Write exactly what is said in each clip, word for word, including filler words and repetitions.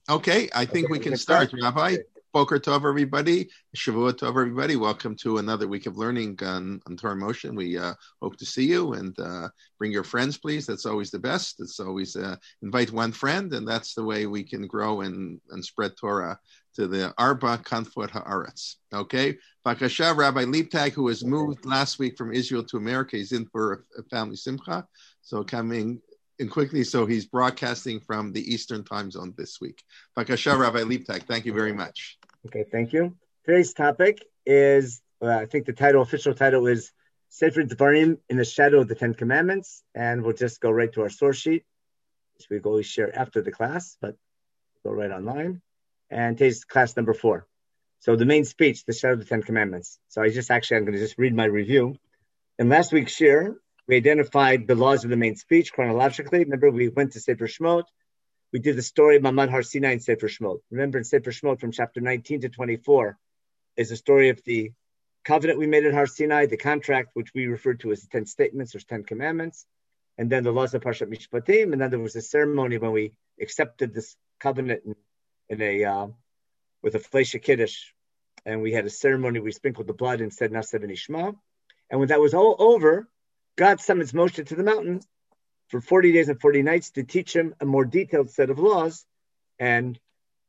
Okay, I think okay, we can start, start. Rabbi. Okay. Boker Tov, everybody. Shavua Tov, everybody. Welcome to another week of learning on, on Torah Motion. We uh, hope to see you, and uh, bring your friends, please. That's always the best. It's always uh, invite one friend, and that's the way we can grow and, and spread Torah to the Arba Kanfot Haaretz. Okay? Bakasha, Rabbi Leibtag, who has moved last week from Israel to America, he's in for a, a family simcha. So coming in quickly, so he's broadcasting from the Eastern time zone this week. Bakasha, Rabbi Leibtag, thank you very much. Okay, thank you. Today's topic is, uh, I think the title, official title is Sefer Dvarim in the Shadow of the Ten Commandments, and we'll just go right to our source sheet, which we always share after the class, but go right online. And today's class number four. So the main speech, the Shadow of the Ten Commandments. So I just actually, I'm going to just read my review. In last week's shir, we identified the laws of the main speech chronologically. Remember, we went to Sefer Shemot. We did the story of Mamad Har Sinai in Sefer Shemot. Remember, in Sefer Shemot, from chapter nineteen to twenty-four, is the story of the covenant we made at Har Sinai, the contract, which we refer to as the Ten Statements or Ten Commandments, and then the laws of Parshat Mishpatim, and then there was a ceremony when we accepted this covenant in, in a uh, with a Fleisha Kiddush, and we had a ceremony. We sprinkled the blood and said Na'aseh v'nishma, and when that was all over, God summons Moshe to the mountain for forty days and forty nights to teach him a more detailed set of laws. And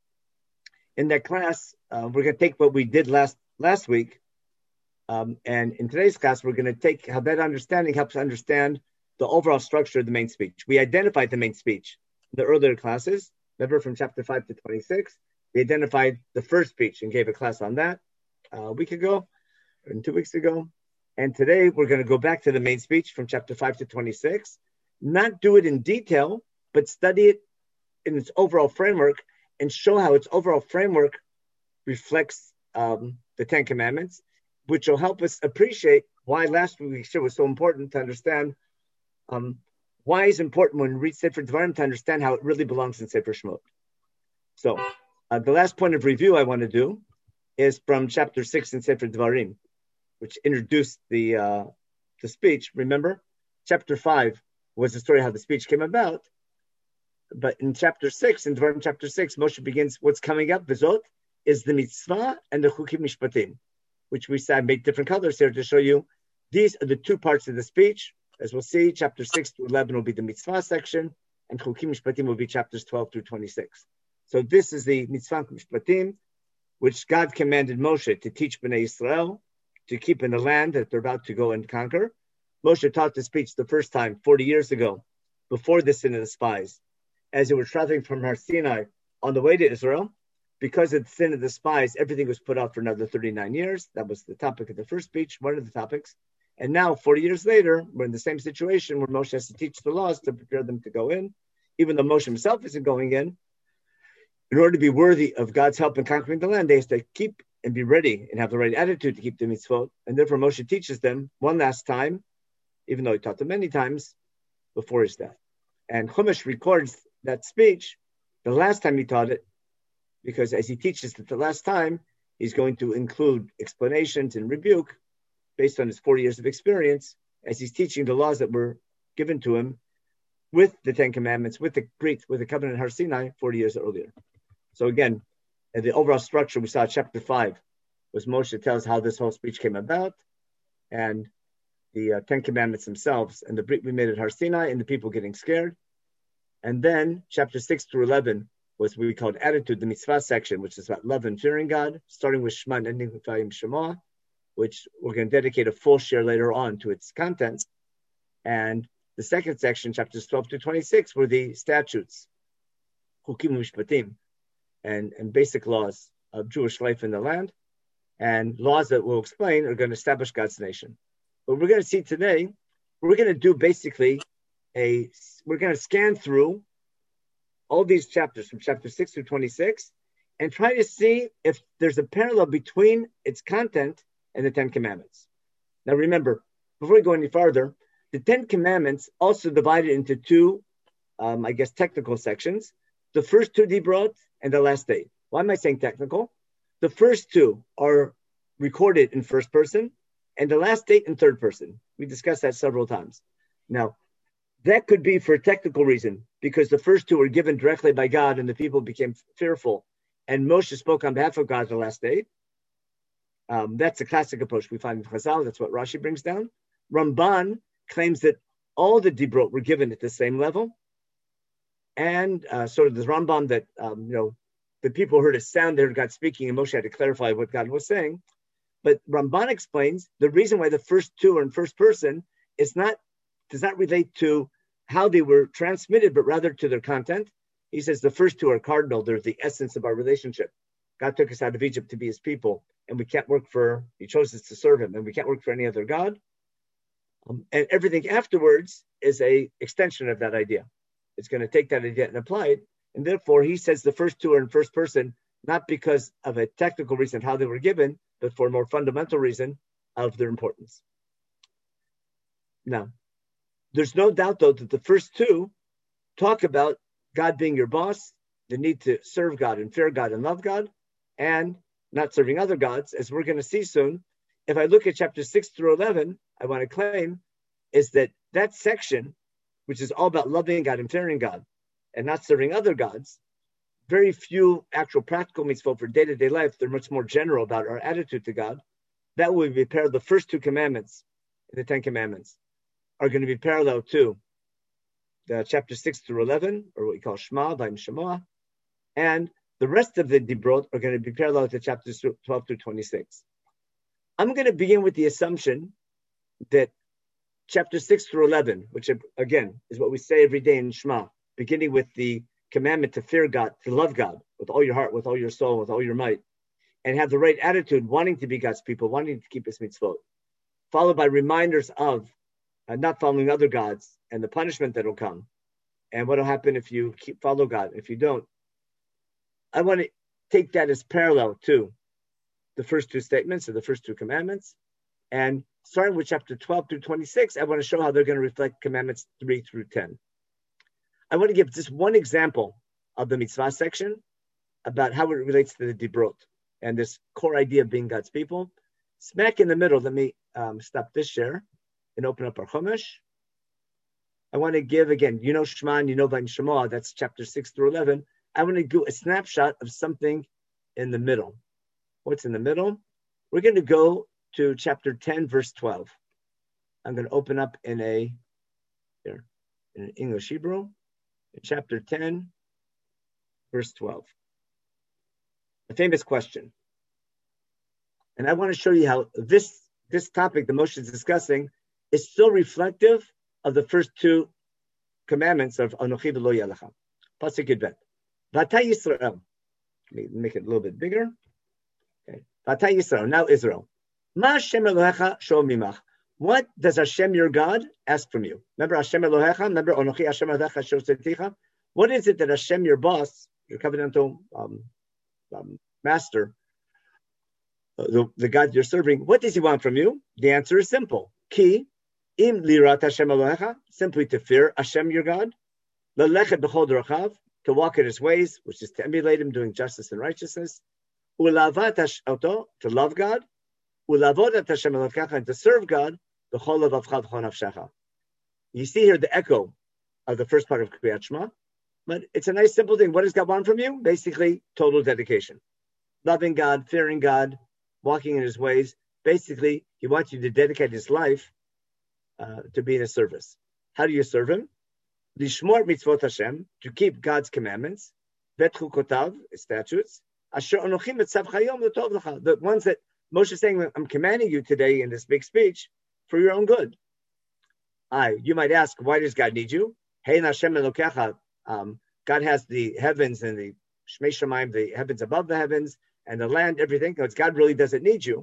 in that class, uh, we're going to take what we did last last week. Um, and in today's class, we're going to take how that understanding helps understand the overall structure of the main speech. We identified the main speech in the earlier classes. Remember, from chapter five to twenty-six, we identified the first speech and gave a class on that uh, a week ago, or two weeks ago. And today, we're going to go back to the main speech from chapter five to twenty-six. Not do it in detail, but study it in its overall framework and show how its overall framework reflects um, the Ten Commandments, which will help us appreciate why last week's shir was so important to understand um, why it's important when we read Sefer Dvarim to understand how it really belongs in Sefer Shemot. So uh, the last point of review I want to do is from chapter six in Sefer Dvarim, which introduced the uh, the speech. Remember, chapter five was the story how the speech came about. But in chapter six, in Dvarim chapter six, Moshe begins what's coming up, Vizot, is the mitzvah and the chukim mishpatim, which we said made different colors here to show you. These are the two parts of the speech. As we'll see, chapter six to eleven will be the mitzvah section, and chukim mishpatim will be chapters twelve through twenty-six. So this is the mitzvah mishpatim, which God commanded Moshe to teach Bnei Israel to keep in the land that they're about to go and conquer. Moshe taught the speech the first time forty years ago, before the sin of the spies, as they were traveling from Har Sinai on the way to Israel. Because of the sin of the spies, everything was put off for another thirty-nine years. That was the topic of the first speech, one of the topics. And now, forty years later, we're in the same situation where Moshe has to teach the laws to prepare them to go in, even though Moshe himself isn't going in. In order to be worthy of God's help in conquering the land, they have to keep and be ready and have the right attitude to keep the mitzvot. And therefore, Moshe teaches them one last time, even though he taught them many times before his death. And Chumash records that speech the last time he taught it, because as he teaches it the last time, he's going to include explanations and rebuke based on his forty years of experience, as he's teaching the laws that were given to him with the Ten Commandments, with the Brit, with the covenant of Har Sinai forty years earlier. So again, the overall structure we saw in chapter five was Moshe tells how this whole speech came about, and the uh, Ten Commandments themselves, and the Brit we made at Har Sinai, and the people getting scared. And then chapter six through eleven was what we called attitude, the mitzvah section, which is about love and fearing God, starting with Shema and ending with Vayim Shema, which we're going to dedicate a full share later on to its content. And the second section, chapters twelve to twenty-six, were the statutes, Chukim Mishpatim, and, and basic laws of Jewish life in the land, and laws that we'll explain are going to establish God's nation. What we're going to see today, we're going to do basically a, we're going to scan through all these chapters from chapter six through twenty-six and try to see if there's a parallel between its content and the Ten Commandments. Now remember, before we go any farther, the Ten Commandments also divided into two, um, I guess, technical sections. The first two Dibrot and the last eight. Why am I saying technical? The first two are recorded in first person and the last eight in third person. We discussed that several times. Now, that could be for a technical reason, because the first two were given directly by God and the people became fearful. And Moshe spoke on behalf of God the last day. Um, that's a classic approach we find in Chazal. That's what Rashi brings down. Ramban claims that all the Dibrot were given at the same level. And uh, sort of the Rambam that, um, you know, the people heard a sound, they heard God speaking, and Moshe had to clarify what God was saying. But Ramban explains the reason why the first two are in first person is not, does not relate to how they were transmitted, but rather to their content. He says the first two are cardinal. They're the essence of our relationship. God took us out of Egypt to be his people, and we can't work for, he chose us to serve him, and we can't work for any other God. Um, and everything afterwards is a extension of that idea. It's going to take that idea and apply it. And therefore, he says the first two are in first person, not because of a technical reason how they were given, but for a more fundamental reason of their importance. Now, there's no doubt, though, that the first two talk about God being your boss, the need to serve God and fear God and love God, and not serving other gods, as we're going to see soon. If I look at chapters six through eleven, I want to claim is that that section, which is all about loving God and fearing God and not serving other gods, very few actual practical mitzvot for day-to-day life. They're much more general about our attitude to God. That will be parallel. The first two commandments in the Ten Commandments are going to be parallel to the chapter six through eleven, or what we call Shema, Vayim Shema, and the rest of the Dibrot are going to be parallel to chapters twelve through twenty-six. I'm going to begin with the assumption that chapter six through eleven, which again is what we say every day in Shema, beginning with the commandment to fear God, to love God with all your heart, with all your soul, with all your might, and have the right attitude, wanting to be God's people, wanting to keep his mitzvot, followed by reminders of uh, not following other gods and the punishment that will come, and what will happen if you keep follow God, if you don't. I want to take that as parallel to the first two statements or the first two commandments, and starting with chapter twelve through twenty-six, I want to show how they're going to reflect commandments three through ten. I want to give just one example of the mitzvah section about how it relates to the Dibrot and this core idea of being God's people. Smack in the middle, let me um, stop this share and open up our Chumash. I want to give, again, you know Shema and you know Vayim Shema, that's chapter six through eleven. I want to do a snapshot of something in the middle. What's in the middle? We're going to go to chapter ten, verse twelve. I'm going to open up in a, here, in English Hebrew, in chapter ten, verse twelve. A famous question. And I want to show you how this, this topic that Moshe is discussing is still reflective of the first two commandments of Anochi v'lo yelecha. Pasuk Yudbet. V'ata Yisrael. Let me make it a little bit bigger. Okay. V'ata Yisrael. Now Israel. Ma Hashem Elohecha sho mimach. What does Hashem your God ask from you? Remember Hashem Elohecha? Remember Anochi Hashem Elohecha sho tzeticha? What is it that Hashem your boss, your covenantal um, um, master, uh, the, the God you're serving, what does he want from you? The answer is simple. Ki im lirat Hashem Elohecha, simply to fear Hashem your God. Lelechet b'chol derachav, to walk in his ways, which is to emulate him, doing justice and righteousness. Ulavat Hashem, to love God. Ulavodat Hashem Elohecha, and to serve God. B'chol levavcha v'chol nafshecha. You see here the echo of the first part of Kriyat Shema, but it's a nice simple thing. What does God want from you? Basically, total dedication. Loving God, fearing God, walking in his ways. Basically, he wants you to dedicate his life uh, to be in his service. How do you serve him? Lishmor mitzvot Hashem, to keep God's commandments. Vet chukotav, statutes. Asher anochim etzav chayom l'tov lecha. The ones that Moshe is saying, I'm commanding you today in this big speech for your own good. I, you might ask, why does God need you? Hey, Hashem Elokecha. Um, God has the heavens and the Shmei Shamayim, the heavens above the heavens, and the land, everything. Because God really doesn't need you.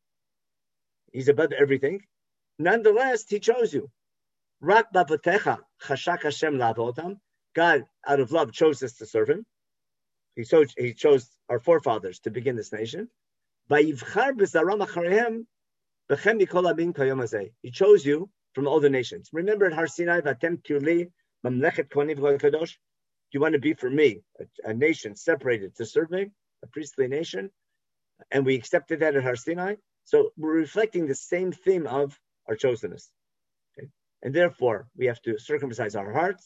He's above everything. Nonetheless, he chose you. Rak bavotecha chashak Hashem la'avotam. God, out of love, chose us to serve him. He chose, he chose our forefathers to begin this nation. Vayivchar b'zaram acharehem b'chem mikol abim kayom hazeh. He chose you from all the nations. Remember at Har Sinai, Vatem Tuli, Mamlechet Kohanim V'Goy Kadosh. You want to be for me, a, a nation separated to serve me, a priestly nation, and we accepted that at Har Sinai. So we're reflecting the same theme of our chosenness. Okay? And therefore, we have to circumcise our hearts,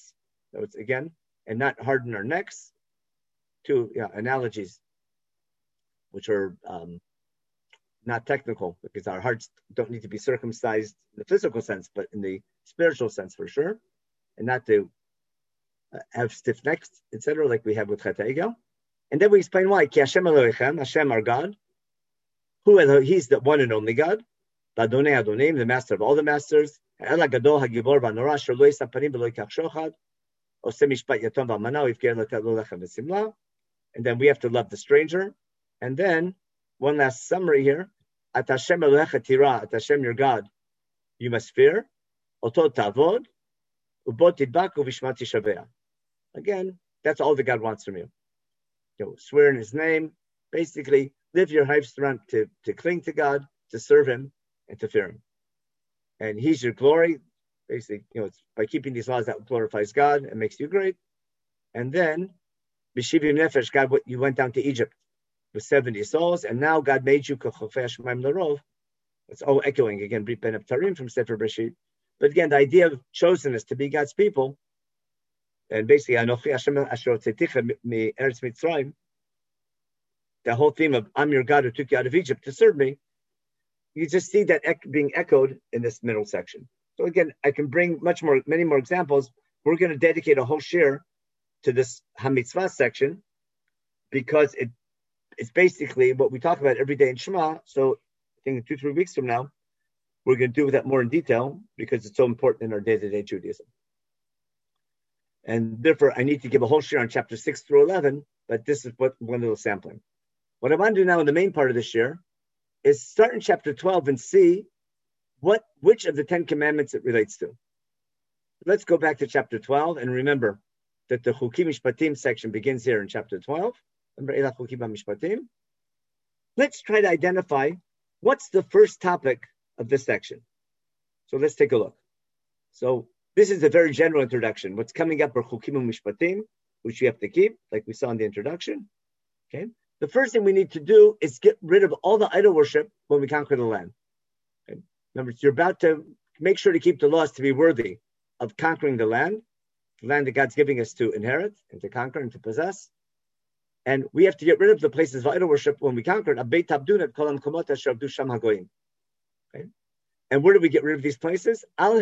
So it's again, and not harden our necks. Two yeah, analogies, which are um, not technical, because our hearts don't need to be circumcised in the physical sense, but in the spiritual sense for sure, and not to uh, have stiff necks, et cetera, like we have with Chet Egel. And then we explain why. Ki Hashem Elohechem, Hashem our God, who He's the one and only God, Adonai Adonim, the master of all the masters, El HaGadol HaGibor VaNorah, Asher Lo Yisa Panim V'Lo Yikach Shochad, Oseh Mishpat Yatom V'Almana, Yifker Letet Lo Lechem V'Simla. And then we have to love the stranger. And then one last summary here. At Hashem Elohecha Tira, at Hashem your God, you must fear. Oto Tavod, Ubot Tidbak Uvishmat Tishavea. Again, that's all that God wants from you. You know, swear in His name. Basically, live your life around to, to cling to God, to serve Him, and to fear Him. And He's your glory. Basically, you know, it's by keeping these laws that glorifies God and makes you great. And then, B'shivim Nefesh, God, you went down to Egypt with seventy souls, and now God made you K'chofei Shemaim L'Rov. It's all echoing again, Brit Ben Abtarim from Sefer Bereshit. But again, the idea of chosenness to be God's people, and basically, Anochi Hashem Asher Tzeticha Mi Eretz Mitzrayim, the whole theme of I'm your God who took you out of Egypt to serve me, you just see that being echoed in this middle section. So again, I can bring much more, many more examples. We're going to dedicate a whole shir to this HaMitzvah section because it it's basically what we talk about every day in Shema. So I think in two, three weeks from now, we're going to do that more in detail because it's so important in our day-to-day Judaism. And therefore, I need to give a whole shir on chapter six through eleven, but this is what one little sampling. What I want to do now in the main part of the shir is start in chapter twelve and see what which of the Ten Commandments it relates to. Let's go back to chapter twelve and remember that the Chukim Mishpatim section begins here in chapter twelve. Remember, Chukim Mishpatim. Let's try to identify what's the first topic of this section. So let's take a look. So this is a very general introduction. What's coming up are Chukim Mishpatim, which you have to keep, like we saw in the introduction. Okay. The first thing we need to do is get rid of all the idol worship when we conquer the land. Okay. Remember, you're about to make sure to keep the laws to be worthy of conquering the land, the land that God's giving us to inherit and to conquer and to possess. And we have to get rid of the places of idol worship when we conquer it. Okay. And where do we get rid of these places? When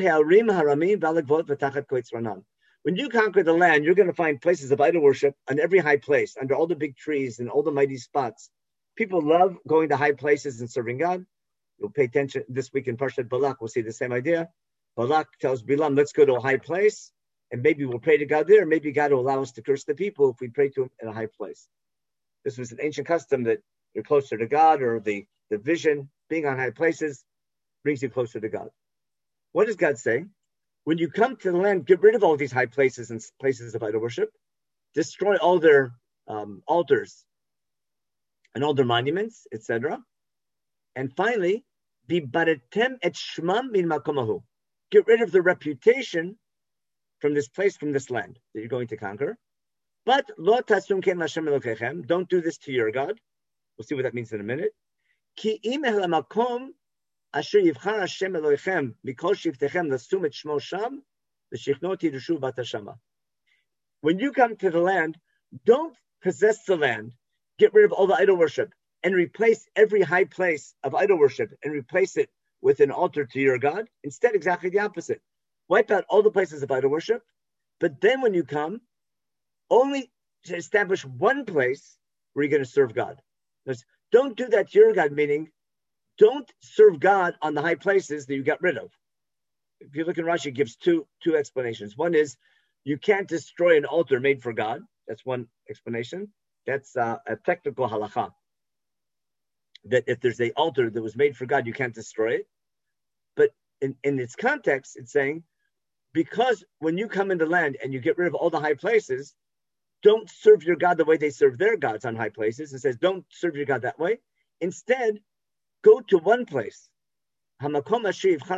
you conquer the land, you're going to find places of idol worship on every high place, under all the big trees and all the mighty spots. People love going to high places and serving God. You'll pay attention this week in Parshat Balak. We'll see the same idea. Balak tells Bilam, let's go to a high place, and maybe we'll pray to God there. Maybe God will allow us to curse the people if we pray to Him in a high place. This was an ancient custom that you're closer to God, or the, the vision, being on high places, brings you closer to God. What does God say? When you come to the land, get rid of all these high places and places of idol worship, destroy all their um, altars and all their monuments, et cetera. And finally, be baretem et shmam min makomahu. Get rid of the reputation from this place, from this land that you're going to conquer. But lo tasum ken Hashem Elokechem. Don't do this to your God. We'll see what that means in a minute. Ki im el makom asher yivchar Hashem Elokechem mikol shiftechem lasum et shmo sham v'shichnot yirushu bat hashama. When you come to the land, don't possess the land. Get rid of all the idol worship and replace every high place of idol worship and replace it with an altar to your God. Instead, exactly the opposite. Wipe out all the places of idol worship, but then when you come, only to establish one place where you're going to serve God. There's, don't do that to your God, meaning don't serve God on the high places that you got rid of. If you look in Rashi, it gives two, two explanations. One is you can't destroy an altar made for God. That's one explanation. That's uh, a technical halakha. That if there's an altar that was made for God, you can't destroy it. But in, in its context, it's saying, because when you come into land and you get rid of all the high places, don't serve your God the way they serve their gods on high places. It says, don't serve your God that way. Instead, go to one place. What I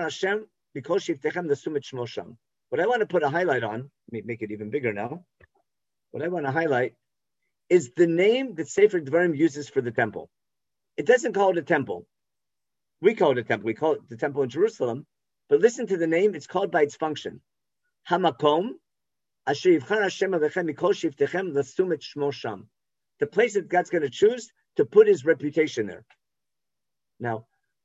want to put a highlight on, let me make it even bigger now. What I want to highlight is the name that Sefer Devarim uses for the temple. It doesn't call it a temple. We call it a temple. We call it the temple in Jerusalem. But listen to the name. It's called by its function. Hamakom The place that God's going to choose to put his reputation there. Now,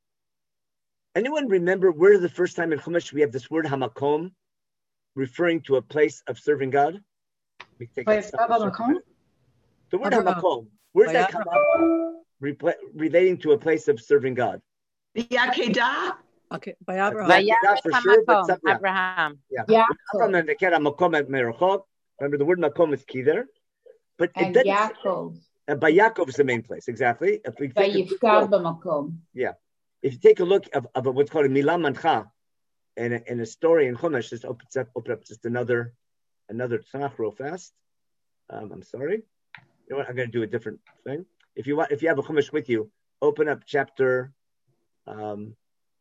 anyone remember where the first time in Chumash we have this word hamakom, referring to a place of serving God? We take it, the word hamakom, where does that come up? Re- relating to a place of serving God. Yakedah. Okay, by Abraham. Yakedah for sure, but some, yeah. Abraham. Yeah. Yeah. Remember the word makom is key there, but it And doesn't. Yaakov. And by Yaakov is the main place, exactly. If we take a quick Vayifkad look- b'makom. Yeah. If you take a look of, of what's called a Milah Mancha in a, in a story in Chumash, just open up, open up just another another tzach real fast. Um, I'm sorry. You know what? I'm going to do a different thing. If you want, if you have a Chumash with you, open up chapter. Um,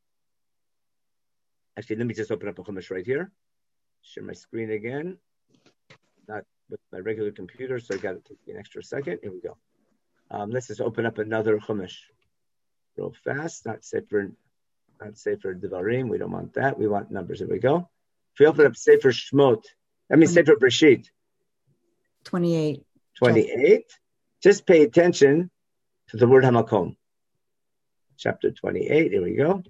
actually, let me just open up a Chumash right here. Share my screen again. Not with my regular computer, so I got to take an extra second. Here we go. Um, let's just open up another Chumash. Real fast, not Sefer, not Sefer Devarim. We don't want that. We want numbers. Here we go. If we open up Sefer Shmot, I mean Sefer Breshit, twenty-eight. twenty-eight. Just pay attention to the word Hamakom. Chapter twenty-eight. Here we go.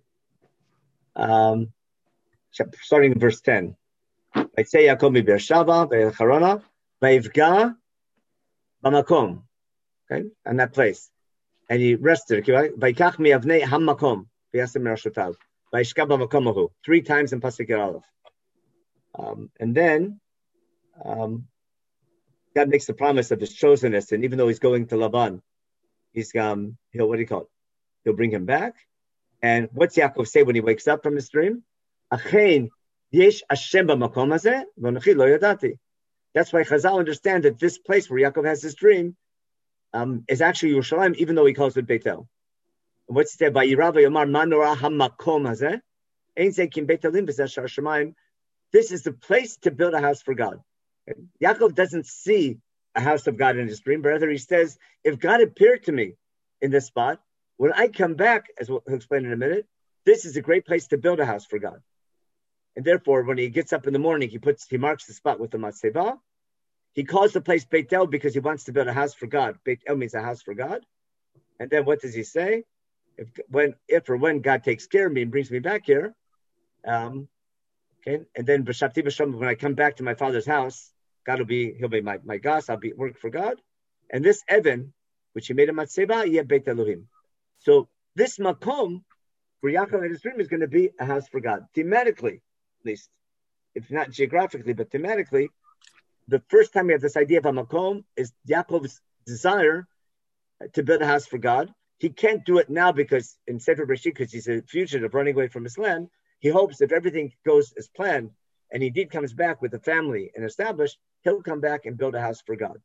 Um, chapter, starting in verse ten. Vaytzei Yaakov mi Beersheva ve'Charona vayivga b'makom. Okay, and that place. And he rested. Vayikach mi'avnei hamakom v'yasem merashotav vayishka b'makom ahu. Three times in Pasuk Aleph. Um, and then um, God makes the promise of his chosenness, and even though he's going to Laban, he's um, he'll what do you call it? He'll bring him back. And what's Yaakov say when he wakes up from his dream? Achein yesh Hashem b'makom hazeh v'anochi lo yadati. That's why Chazal understand that this place where Yaakov has his dream um, is actually Yerushalayim, even though he calls it Beitel. And what's there? Vayirav v'yomar manora hamakom hazeh ein zeh kim beitelim v'zeh shar shamayim. This is the place to build a house for God. Yaakov doesn't see a house of God in his dream, but rather he says, if God appeared to me in this spot, when I come back, as we'll explain in a minute, this is a great place to build a house for God. And therefore, when he gets up in the morning, he puts he marks the spot with the matzeva. He calls the place Beit El because he wants to build a house for God. Beit El means a house for God. And then what does he say? If when if or when God takes care of me and brings me back here, um, okay, and then b'shavti b'shalom, when I come back to my father's house, God will be he'll be my my gas. I'll be work for God. And this Evan, which he made a matzeva, yeh Beit Elohim. So this makom for Yaakov and his dream is going to be a house for God. Thematically, at least, if not geographically, but thematically, the first time we have this idea of a makom is Yaakov's desire to build a house for God. He can't do it now because in Sefer Breshit, because he's a fugitive running away from his land. He hopes if everything goes as planned and he indeed comes back with a family and established, he'll come back and build a house for God.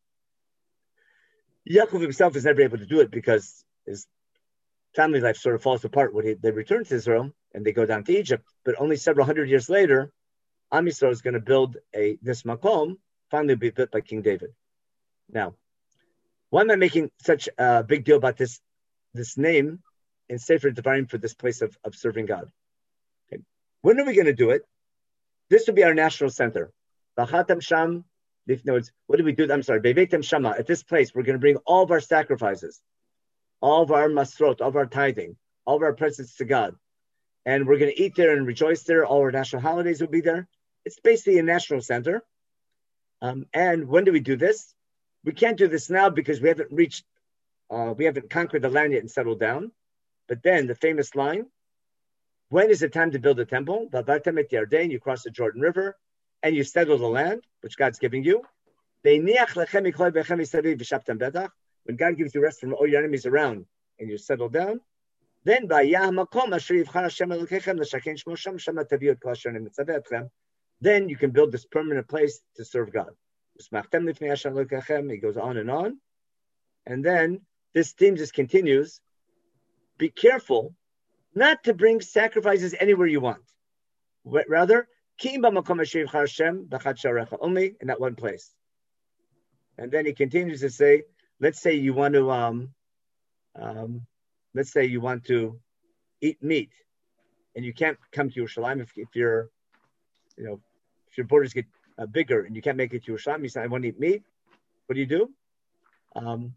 Yaakov himself is never able to do it because his family life sort of falls apart when he, they return to Israel and they go down to Egypt. But only several hundred years later, Am Yisrael is going to build a this makom, finally be built by King David. Now, why am I making such a big deal about this, this name in Sefer Devarim for this place of, of serving God? Okay. When are we going to do it? This will be our national center. Vachatam Sham, what do we do? I'm sorry, Bevetem Shama. At this place, we're going to bring all of our sacrifices, all of our masrot, all of our tithing, all of our presents to God. And we're going to eat there and rejoice there. All our national holidays will be there. It's basically a national center. Um, and when do we do this? We can't do this now because we haven't reached, uh, we haven't conquered the land yet and settled down. But then the famous line, when is the time to build a temple? Vavartem et Yarden, you cross the Jordan River and you settle the land, which God's giving you. When God gives you rest from all your enemies around and you settle down, then then you can build this permanent place to serve God. He goes on and on. And then this theme just continues. Be careful not to bring sacrifices anywhere you want. Rather, only in that one place. And then he continues to say, let's say you want to, um, um, let's say you want to eat meat, and you can't come to Yerushalayim if, if you're, you know, if your borders get uh, bigger and you can't make it to Yerushalayim, you say, I want to eat meat. What do you do? Um,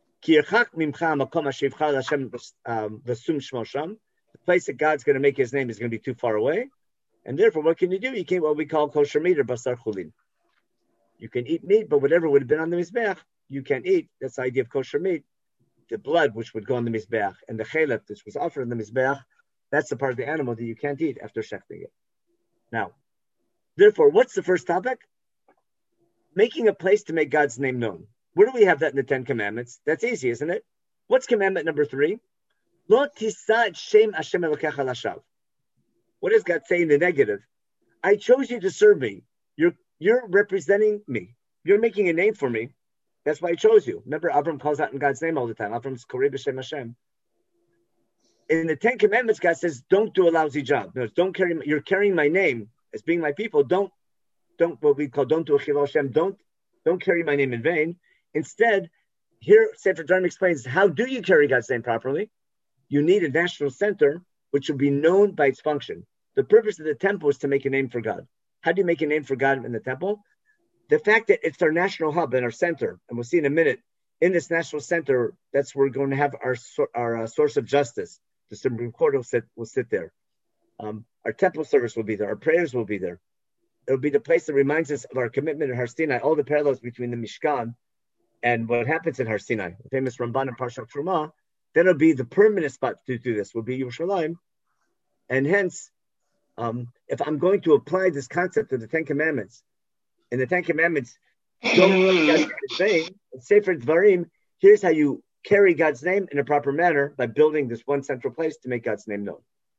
um, the place that God's going to make his name is going to be too far away. And therefore, what can you do? You can what we call kosher meat or basar chulin. You can eat meat, but whatever would have been on the mizbeach, you can't eat. That's the idea of kosher meat. The blood, which would go on the mizbeach, and the chelep, which was offered on the mizbeach, that's the part of the animal that you can't eat after shechting it. Now, therefore, what's the first topic? Making a place to make God's name known. Where do we have that in the Ten Commandments? That's easy, isn't it? What's commandment number three? Lo tisa et shem Hashem Elokecha lashav. What does God say in the negative? I chose you to serve me. You're you're representing me. You're making a name for me. That's why I chose you. Remember, Avram calls out in God's name all the time. Avram's Korei b'Shem Hashem. In the Ten Commandments, God says, "Don't do a lousy job. No, don't carry. You're carrying my name as being my people. Don't, don't what we call don't do a chilul Hashem. Don't, don't carry my name in vain. Instead, here Sefer Dvarim explains how do you carry God's name properly. You need a national center which will be known by its function. The purpose of the temple is to make a name for God. How do you make a name for God in the temple? The fact that it's our national hub and our center, and we'll see in a minute, in this national center, that's where we're going to have our our uh, source of justice. The Supreme Court will sit, will sit there. Um, our temple service will be there. Our prayers will be there. It'll be the place that reminds us of our commitment in Har Sinai, all the parallels between the Mishkan and what happens in Har Sinai. The famous Ramban and Parshat Truma, then it'll be the permanent spot to do this, will be Yerushalayim. And hence, um, if I'm going to apply this concept of the Ten Commandments, in the Ten Commandments, don't let God's name in vain. In Sefer Dvarim, here's how you carry God's name in a proper manner by building this one central place to make God's name known.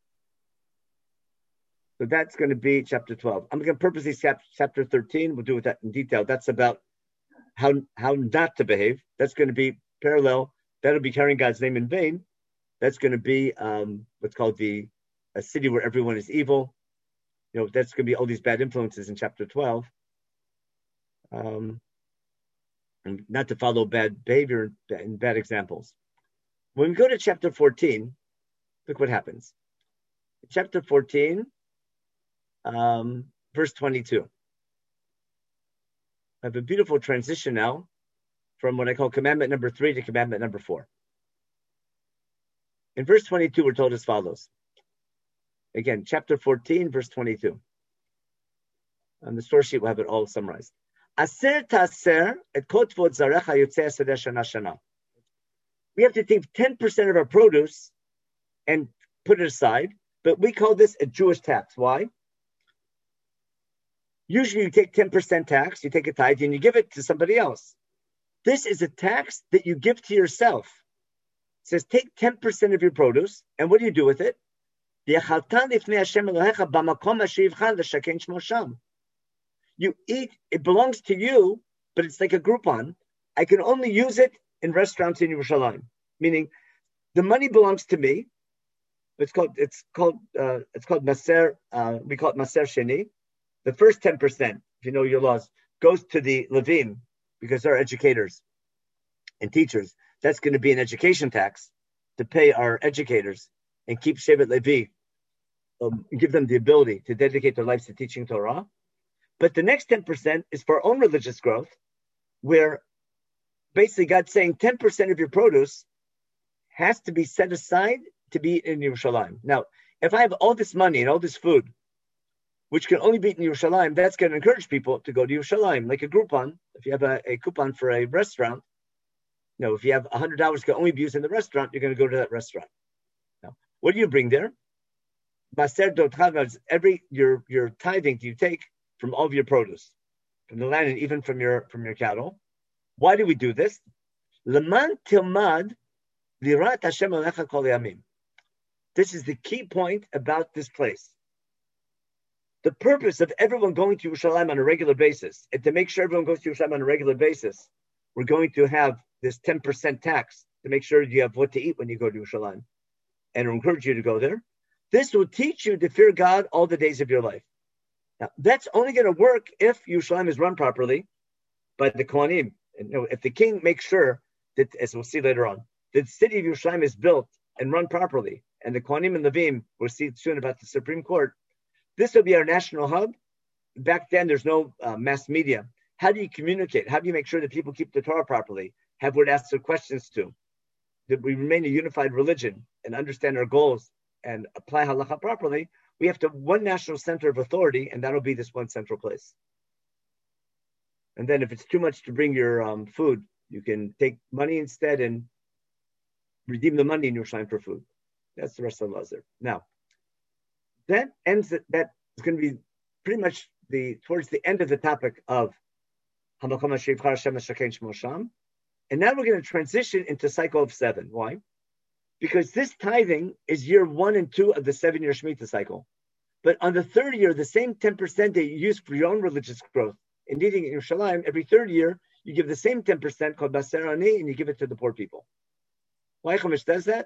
So that's going to be chapter twelve. I'm going to purposely skip chapter thirteen. We'll do that in detail. That's about how, how not to behave. That's going to be parallel. That'll be carrying God's name in vain. That's going to be um, what's called the a city where everyone is evil. You know, that's going to be all these bad influences in chapter twelve. Um, and not to follow bad behavior and bad examples. When we go to chapter fourteen, look what happens. Chapter fourteen, um, verse twenty-two. I have a beautiful transition now from what I call commandment number three to commandment number four. In verse twenty-two, we're told as follows. Again, chapter fourteen, verse twenty-two. On the source sheet, we'll have it all summarized. Aser taser et kotvot zarecha yotzei asedeh shana shana. We have to take ten percent of our produce and put it aside, but we call this a Jewish tax. Why? Usually you take ten percent tax, you take a tithe, and you give it to somebody else. This is a tax that you give to yourself. It says take ten percent of your produce, and what do you do with it? You eat, it belongs to you, but it's like a Groupon. I can only use it in restaurants in Yerushalayim, meaning the money belongs to me. It's called it's called uh, it's called Maser. Uh, we call it Maser Sheni. The first ten percent, if you know your laws, goes to the Levim because they're educators and teachers. That's going to be an education tax to pay our educators and keep Shevet Levi, um, and give them the ability to dedicate their lives to teaching Torah. But the next ten percent is for our own religious growth, where basically God's saying ten percent of your produce has to be set aside to be in Yerushalayim. Now, if I have all this money and all this food, which can only be eaten in Yerushalayim, that's going to encourage people to go to Yerushalayim, like a Groupon. If you have a, a coupon for a restaurant, you know, if you have one hundred dollars can only be used in the restaurant, you're going to go to that restaurant. Now, what do you bring there? Maser dot every your your tithing do you take from all of your produce, from the land and even from your from your cattle. Why do we do this? Leman tilmad lirat Hashem alecha kol yamim. This is the key point about this place. The purpose of everyone going to Yerushalayim on a regular basis, and to make sure everyone goes to Yerushalayim on a regular basis, we're going to have this ten percent tax to make sure you have what to eat when you go to Yerushalayim, and to encourage you to go there. This will teach you to fear God all the days of your life. Now, that's only going to work if Yerushalayim is run properly by the Kohanim. And, you know, if the king makes sure that, as we'll see later on, that the city of Yerushalayim is built and run properly, and the Kohanim and Levim, we'll see soon about the Supreme Court, this will be our national hub, back then there's no uh, mass media. How do you communicate? How do you make sure that people keep the Torah properly, have where to ask their questions to, that we remain a unified religion and understand our goals and apply halacha properly? We have to have one national center of authority, and that'll be this one central place. And then if it's too much to bring your um, food, you can take money instead and redeem the money in your shrine for food. That's the rest of the laws there. Now, that ends, that, that is going to be pretty much the towards the end of the topic of Hamakom Asher Yivchar Hashem L'Shaken Shmo Sham. And now we're going to transition into cycle of seven. Why? Because this tithing is year one and two of the seven-year Shemitah cycle. But on the third year, the same ten percent that you use for your own religious growth in eating in Yerushalayim, every third year, you give the same ten percent called Baser Ani, and you give it to the poor people. Why Chumash does that?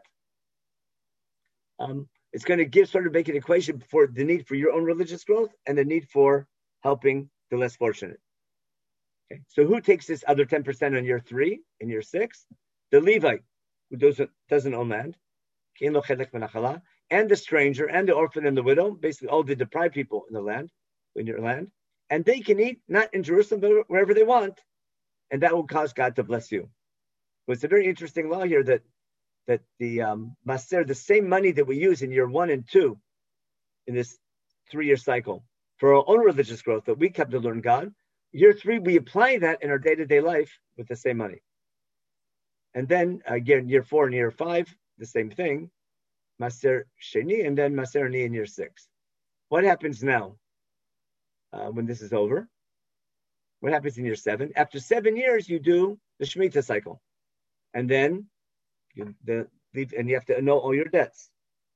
Um, it's going to give sort of make an equation for the need for your own religious growth and the need for helping the less fortunate. Okay, so who takes this other ten percent on year three and year six? The Levite, who doesn't doesn't own land, and the stranger, and the orphan and the widow, basically all the deprived people in the land, in your land, and they can eat not in Jerusalem but wherever they want, and that will cause God to bless you. But it's a very interesting law here that that the um, maser, the same money that we use in year one and two in this three-year cycle for our own religious growth that we kept to learn God, year three, we apply that in our day-to-day life with the same money. And then again, year four and year five, the same thing, maser sheni, and then maser ani in year six. What happens now uh, when this is over? What happens in year seven? After seven years, you do the Shemitah cycle. And then you the, and you have to annul all your debts.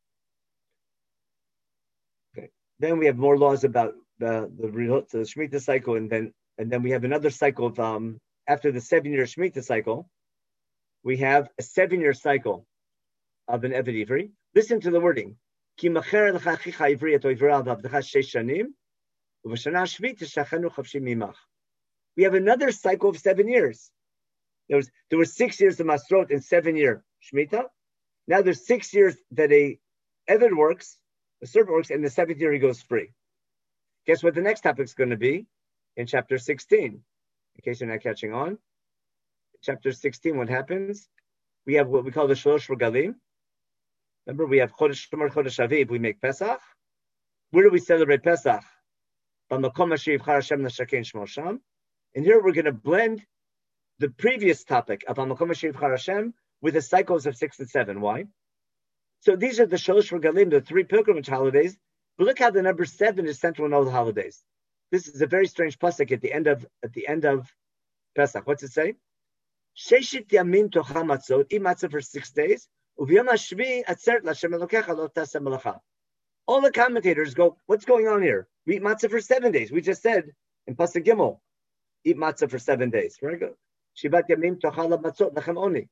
Okay. Then we have more laws about the the, the Shemitah cycle, and then and then we have another cycle of um after the seven-year Shemitah cycle, we have a seven-year cycle of an Eved Ivri. Listen to the wording. Ki macher lecha achicha ivri et oivra v'avdecha shesh shanim, u'v'shana shvit tishachanu chavshim mimach. We have another cycle of seven years. There was there were six years of Masrot and seven-year Shemitah. Now there's six years that a Eved works, a servant works, and the seventh year he goes free. Guess what the next topic is going to be in chapter sixteen? In case you're not catching on. Chapter sixteen, what happens? We have what we call the Shalosh Regalim. Remember, we have Chodesh Shemar, Chodesh Aviv, we make Pesach. Where do we celebrate Pesach? B'makom asher yivchar Hashem l'shaken shmo sham. And here we're going to blend the previous topic of B'makom asher yivchar Hashem with the cycles of six and seven. Why? So these are the Shalosh Regalim, the three pilgrimage holidays. But look how the number seven is central in all the holidays. This is a very strange pasuk at the end of at the end of Pesach. What's it say? Sheshit yamim tocha matzot, eat matzah for six days. Uv'yom hashvi atzeret l'Hashem Elokecha lo taseh melacha. All the commentators go, what's going on here? We eat matzah for seven days. We just said in pasuk Gimel, eat matzah for seven days. Very good. Shivat yamim tocha matzot lechem oni. It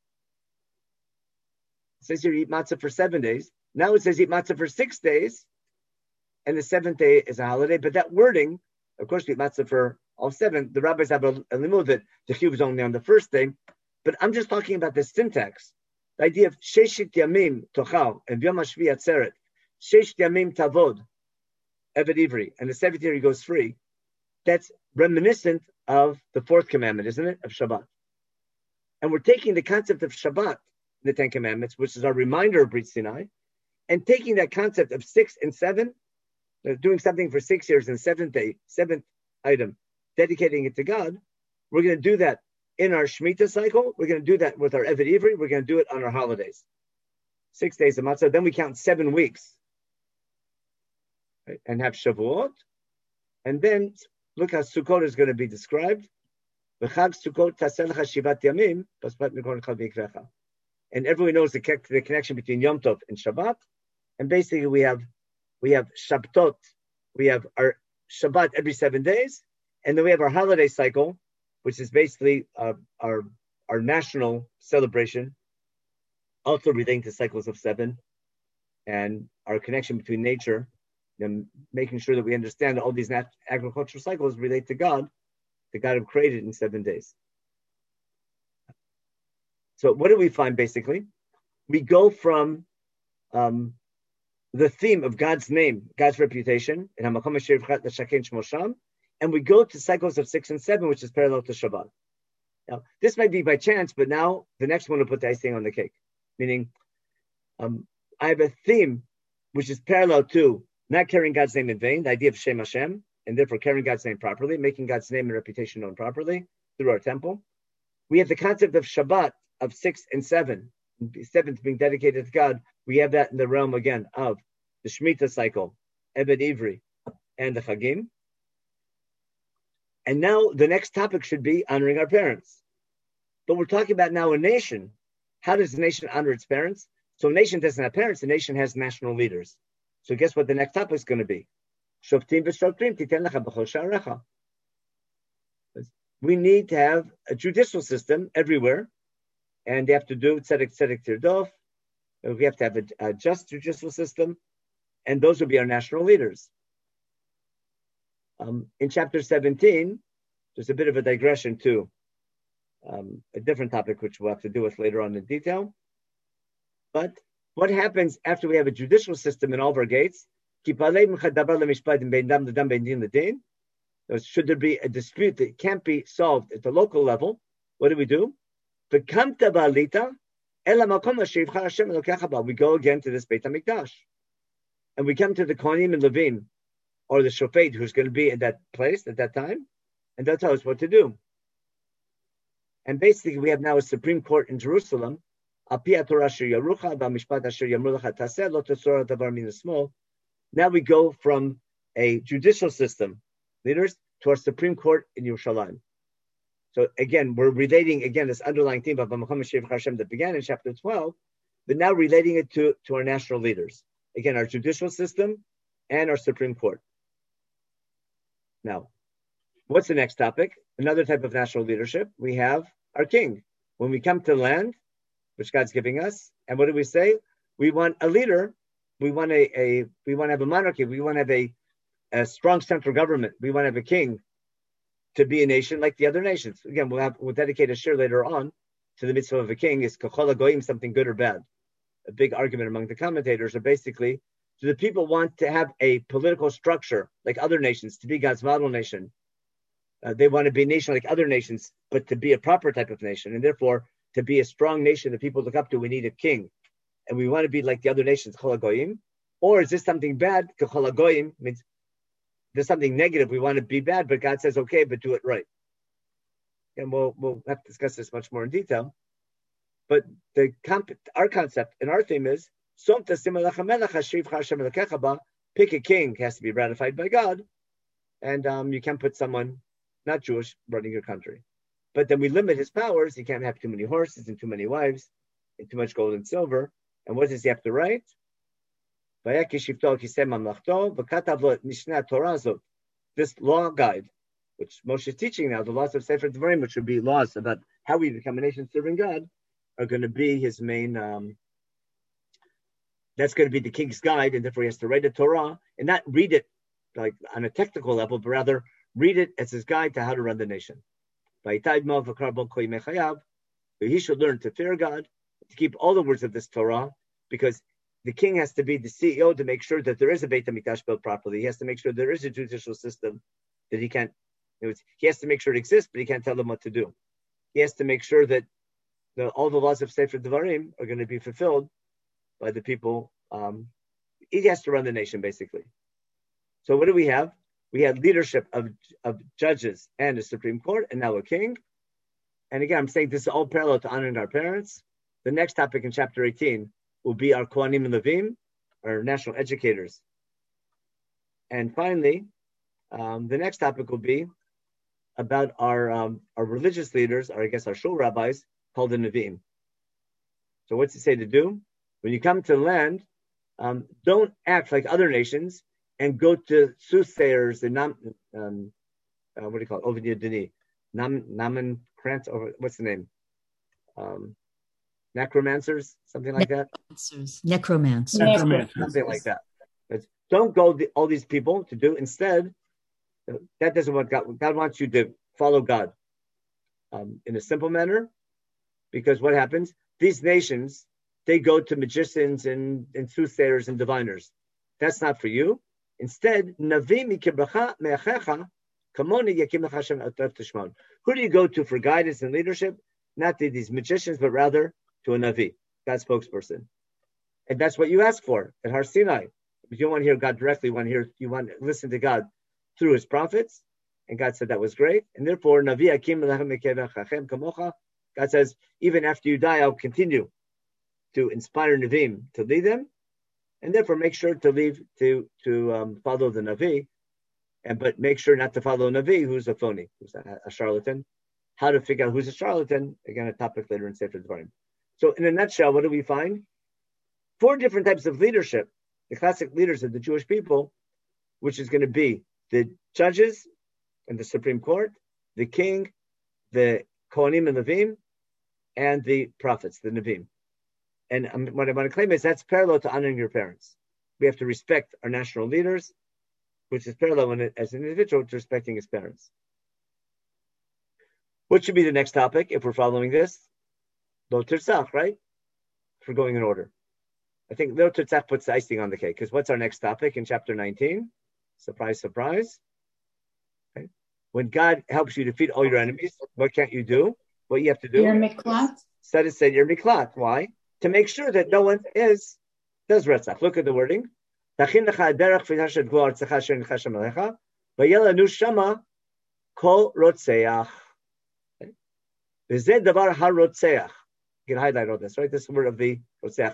says here eat matzah for seven days. Now it says eat matzah for six days, and the seventh day is a holiday. But that wording, of course, we eat matzah for all seven. The rabbis have a, a limud that the chiyuv is only on the first day. But I'm just talking about the syntax. The idea of sheshit yamim tochal and yom hashvi atzeret, sheshit yamim tavod, Eved Ivri, and the seventh year he goes free. That's reminiscent of the fourth commandment, isn't it? Of Shabbat. And we're taking the concept of Shabbat, the Ten Commandments, which is our reminder of Brit Sinai, and taking that concept of six and seven, uh, doing something for six years and seventh day, seventh item, dedicating it to God. We're going to do that in our Shemitah cycle. We're going to do that with our Eved Ivri. We're going to do it on our holidays. Six days of matzah. Then we count seven weeks, right, and have Shavuot. And then look how Sukkot is going to be described. And everyone knows the, the connection between Yom Tov and Shabbat. And basically we have we have Shabbatot. We have our Shabbat every seven days. And then we have our holiday cycle, which is basically uh, our our national celebration, also relating to cycles of seven, and our connection between nature, and making sure that we understand that all these nat- agricultural cycles relate to God, the God who created in seven days. So what do we find basically? We go from um, the theme of God's name, God's reputation, in Hamakom Asher Yivchar L'Shaken Shmo Sham, and we go to cycles of six and seven, which is parallel to Shabbat. Now, this might be by chance, but now the next one will put the icing on the cake. Meaning, um, I have a theme which is parallel to not carrying God's name in vain, the idea of Shem Hashem, and therefore carrying God's name properly, making God's name and reputation known properly through our temple. We have the concept of Shabbat, of six and seven, seventh being dedicated to God. We have that in the realm, again, of the Shemitah cycle, Ebed Ivri, and the Chagim. And now the next topic should be honoring our parents. But we're talking about now a nation. How does a nation honor its parents? So a nation doesn't have parents, a nation has national leaders. So guess what the next topic is going to be? Shoftim v'shoftim titen lecha b'chol sha'arecha. We need to have a judicial system everywhere, and they have to do tzedek tzedek tirdof. We have to have a, a just judicial system, and those will be our national leaders. Um, in chapter seventeen, there's a bit of a digression to um, a different topic, which we'll have to do with later on in detail. But what happens after we have a judicial system in all of our gates? Should there be a dispute that can't be solved at the local level, what do we do? We go again to this Beit HaMikdash. And we come to the Kohanim and Levim, or the Shofet who's going to be at that place at that time, and they'll tell us what to do. And basically, we have now a Supreme Court in Jerusalem. Now we go from a judicial system, leaders, to our Supreme Court in Yerushalayim. So again, we're relating, again, this underlying theme of Hashem that began in chapter twelve, but now relating it to, to our national leaders. Again, our judicial system and our Supreme Court. Now, what's the next topic? Another type of national leadership. We have our king. When we come to land, which God's giving us, and what do we say? We want a leader. We want a, a we want to have a monarchy. We want to have a, a strong central government. We want to have a king to be a nation like the other nations. Again, we'll have we'll dedicate a share later on to the mitzvah of a king. Is kachol hagoyim something good or bad? A big argument among the commentators are basically, do the people want to have a political structure like other nations, to be God's model nation? Uh, they want to be a nation like other nations, but to be a proper type of nation. And therefore, to be a strong nation that people look up to, we need a king. And we want to be like the other nations, Chol HaGoyim. Or is this something bad? Chol HaGoyim means there's something negative. We want to be bad, but God says, okay, but do it right. And we'll, we'll have to discuss this much more in detail. But the comp- our concept and our theme is, pick a king, has to be ratified by God. And um, you can't put someone not Jewish running your country. But then we limit his powers. He can't have too many horses and too many wives and too much gold and silver. And what does he have to write? This law guide, which Moshe is teaching now, the laws of Sefer Devarim, which would be laws about how we become a nation serving God, are going to be his main, um, that's going to be the king's guide, and therefore he has to write a Torah and not read it like on a technical level, but rather read it as his guide to how to run the nation. He should learn to fear God, to keep all the words of this Torah, because the king has to be the C E O to make sure that there is a Beit HaMikdash built properly. He has to make sure there is a judicial system that he can't, you know, he has to make sure it exists, but he can't tell them what to do. He has to make sure that the, all the laws of Sefer Devarim are going to be fulfilled by the people. Um, he has to run the nation, basically. So what do we have? We had leadership of, of judges and a Supreme Court, and now a king. And again, I'm saying this is all parallel to honoring our parents. The next topic in chapter eighteen will be our Kohanim and Levim, our national educators. And finally, um, the next topic will be about our um, our religious leaders, or I guess our shul rabbis, called the Nevi'im. So what's it say to do? When you come to land, um, don't act like other nations and go to soothsayers and nam, um, uh, what do you call it? Ovidia Dini, nam, naman krantz, or what's the name? Um, necromancers, something like that. Necromancers. Necromancers. Necromancers. Something like that. But don't go the, all these people to do. Instead, that doesn't what God. God wants you to follow God um, in a simple manner, because what happens? These nations, they go to magicians and, and soothsayers and diviners. That's not for you. Instead, Navi mikibracha me'achecha Who do you go to for guidance and leadership? Not to these magicians, but rather to a Navi, God's spokesperson. And that's what you ask for at Har Sinai. If you don't want to hear God directly, you want to hear, you want to listen to God through his prophets. And God said that was great. And therefore, Navi Akim Kamocha, God says, even after you die, I'll continue to inspire Navim to lead them. And therefore, make sure to leave to to um, follow the Navi, and but make sure not to follow a Navi who's a phony, who's a, a charlatan. How to figure out who's a charlatan? Again, a topic later in Sefer Dvarim. So, in a nutshell, what do we find? Four different types of leadership. The classic leaders of the Jewish people, which is going to be the judges and the Supreme Court, the king, the Kohanim and Levim, and the prophets, the Navim. And um, what I want to claim is that's parallel to honoring your parents. We have to respect our national leaders, which is parallel when it, as an individual to respecting his parents. What should be the next topic if we're following this? Lo Tirzach, right? If we're going in order. I think Lo Tirzach puts the icing on the cake, because what's our next topic in chapter nineteen? Surprise, surprise. Okay. When God helps you defeat all your enemies, what can't you do? What you have to do? Your miklat. Instead of saying your miklat. Why? To make sure that no one is does retzach. Look at the wording. Kol rotzeach. V'zeh davar harotzeach. You can highlight all this, right? This is the word of the rotzeach.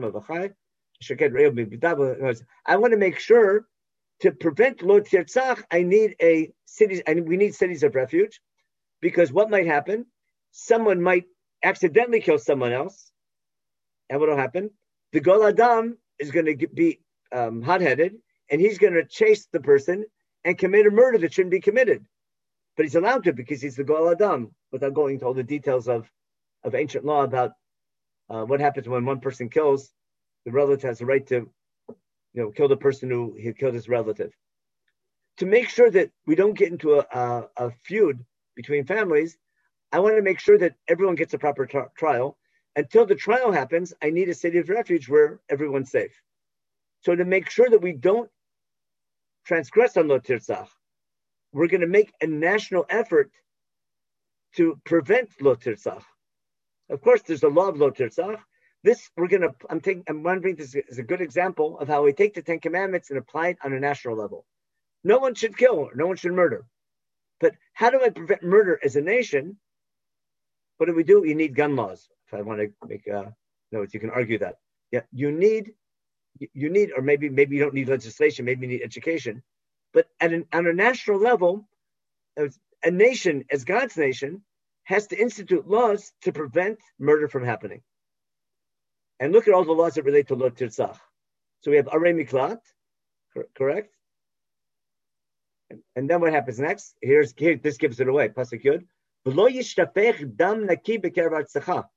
I want to make sure to prevent lo tirtzach. I need a cities. I we need cities of refuge, because what might happen? Someone might accidentally kill someone else, and what will happen? The Gol Adam is going to be um, hot-headed, and he's going to chase the person and commit a murder that shouldn't be committed. But he's allowed to, because he's the Gol Adam, without going into all the details of, of ancient law about uh, what happens when one person kills. The relative has the right to, you know, kill the person who he killed his relative. To make sure that we don't get into a, a, a feud between families, I want to make sure that everyone gets a proper tra- trial. Until the trial happens, I need a city of refuge where everyone's safe. So to make sure that we don't transgress on Lo Tirzach, we're going to make a national effort to prevent Lo Tirzach. Of course, there's a law of Lo Tirzach. This we're going to. I'm taking. I'm wondering this is a good example of how we take the Ten Commandments and apply it on a national level. No one should kill. No one should murder. But how do I prevent murder as a nation? What do we do? You need gun laws. If I want to make uh, notes, you can argue that. Yeah, you need, you need, or maybe maybe you don't need legislation. Maybe you need education. But at an, on a national level, a nation as God's nation has to institute laws to prevent murder from happening. And look at all the laws that relate to Lo Tirzach. So we have Arei Miklat, correct? And, and then what happens next? Here's here. This gives it away. Pasuk Yud. V'lo yishtapech dam naki b'kerev artzecha.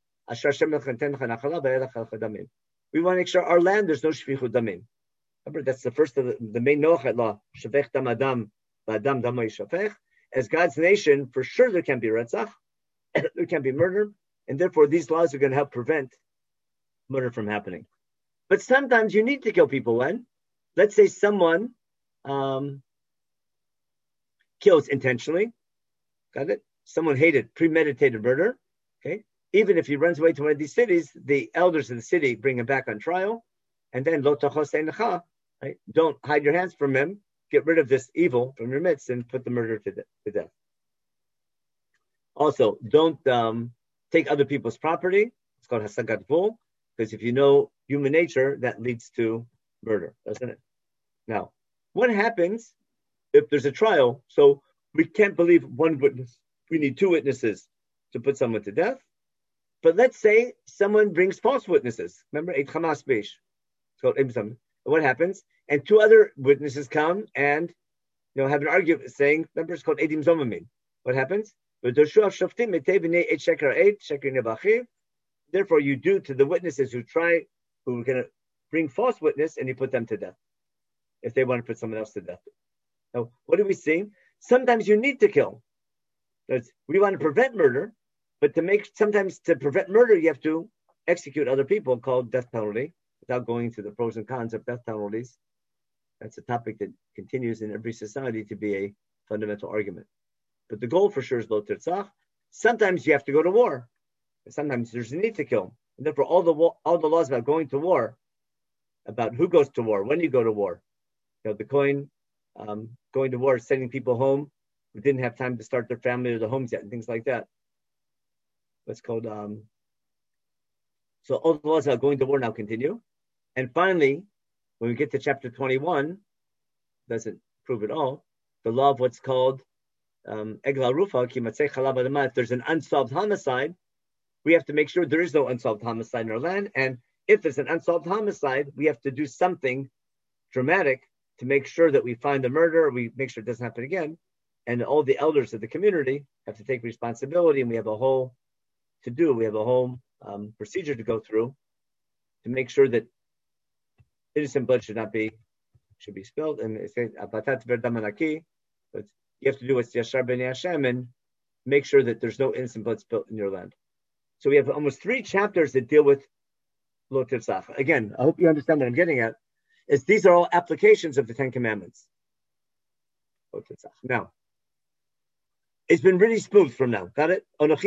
We want to make sure our land, there's no shfichut damim. Remember, that's the first of the, the main Noach law. Shafech dam adam, v'adam dam yishafech. As God's nation, for sure there can be retzach, there can be murder, and therefore these laws are going to help prevent murder from happening. But sometimes you need to kill people when, let's say someone um, kills intentionally, got it? Someone hated, premeditated murder, okay? Even if he runs away to one of these cities, the elders of the city bring him back on trial, and then lo tachos einecha, right? Don't hide your hands from him. Get rid of this evil from your midst and put the murderer to, de- to death. Also, don't um, take other people's property. It's called hasagat gvul, because if you know human nature, that leads to murder, doesn't it? Now, what happens if there's a trial? So we can't believe one witness. We need two witnesses to put someone to death. But let's say someone brings false witnesses. Remember, Eit Hamas Beish. It's called Ibsam. What happens? And two other witnesses come and, you know, have an argument saying, remember, it's called Edim Zomamin. What happens? Therefore, you do to the witnesses who try, who are going to bring false witness, and you put them to death if they want to put someone else to death. Now, what do we see? Sometimes you need to kill. That's, we want to prevent murder, but to make sometimes to prevent murder, you have to execute other people, called death penalty, without going into the pros and cons of death penalties. That's a topic that continues in every society to be a fundamental argument. But the goal for sure is lo tirtzach. Sometimes you have to go to war. Sometimes there's a need to kill. And therefore, all the all the laws about going to war, about who goes to war, when you go to war, you know, the coin um, going to war, sending people home who didn't have time to start their family or their homes yet, and things like that. What's called um, so all the laws about going to war now continue. And finally, when we get to chapter twenty-one, doesn't prove it all, the law of what's called um, Egla Rufa, ki matzei chalav adama. If there's an unsolved homicide, we have to make sure there is no unsolved homicide in our land. And if there's an unsolved homicide, we have to do something dramatic to make sure that we find the murderer, we make sure it doesn't happen again. And all the elders of the community have to take responsibility, and we have a whole to do, we have a whole um, procedure to go through to make sure that innocent blood should not be should be spilled. And it says, but you have to do what's Yashar Ben Hashem and make sure that there's no innocent blood spilled in your land. So we have almost three chapters that deal with Lo Tirtzach. Again, I hope you understand what I'm getting at. Is these are all applications of the Ten Commandments. Lo Tirtzach. Now, it's been really smooth from now. Got it? That's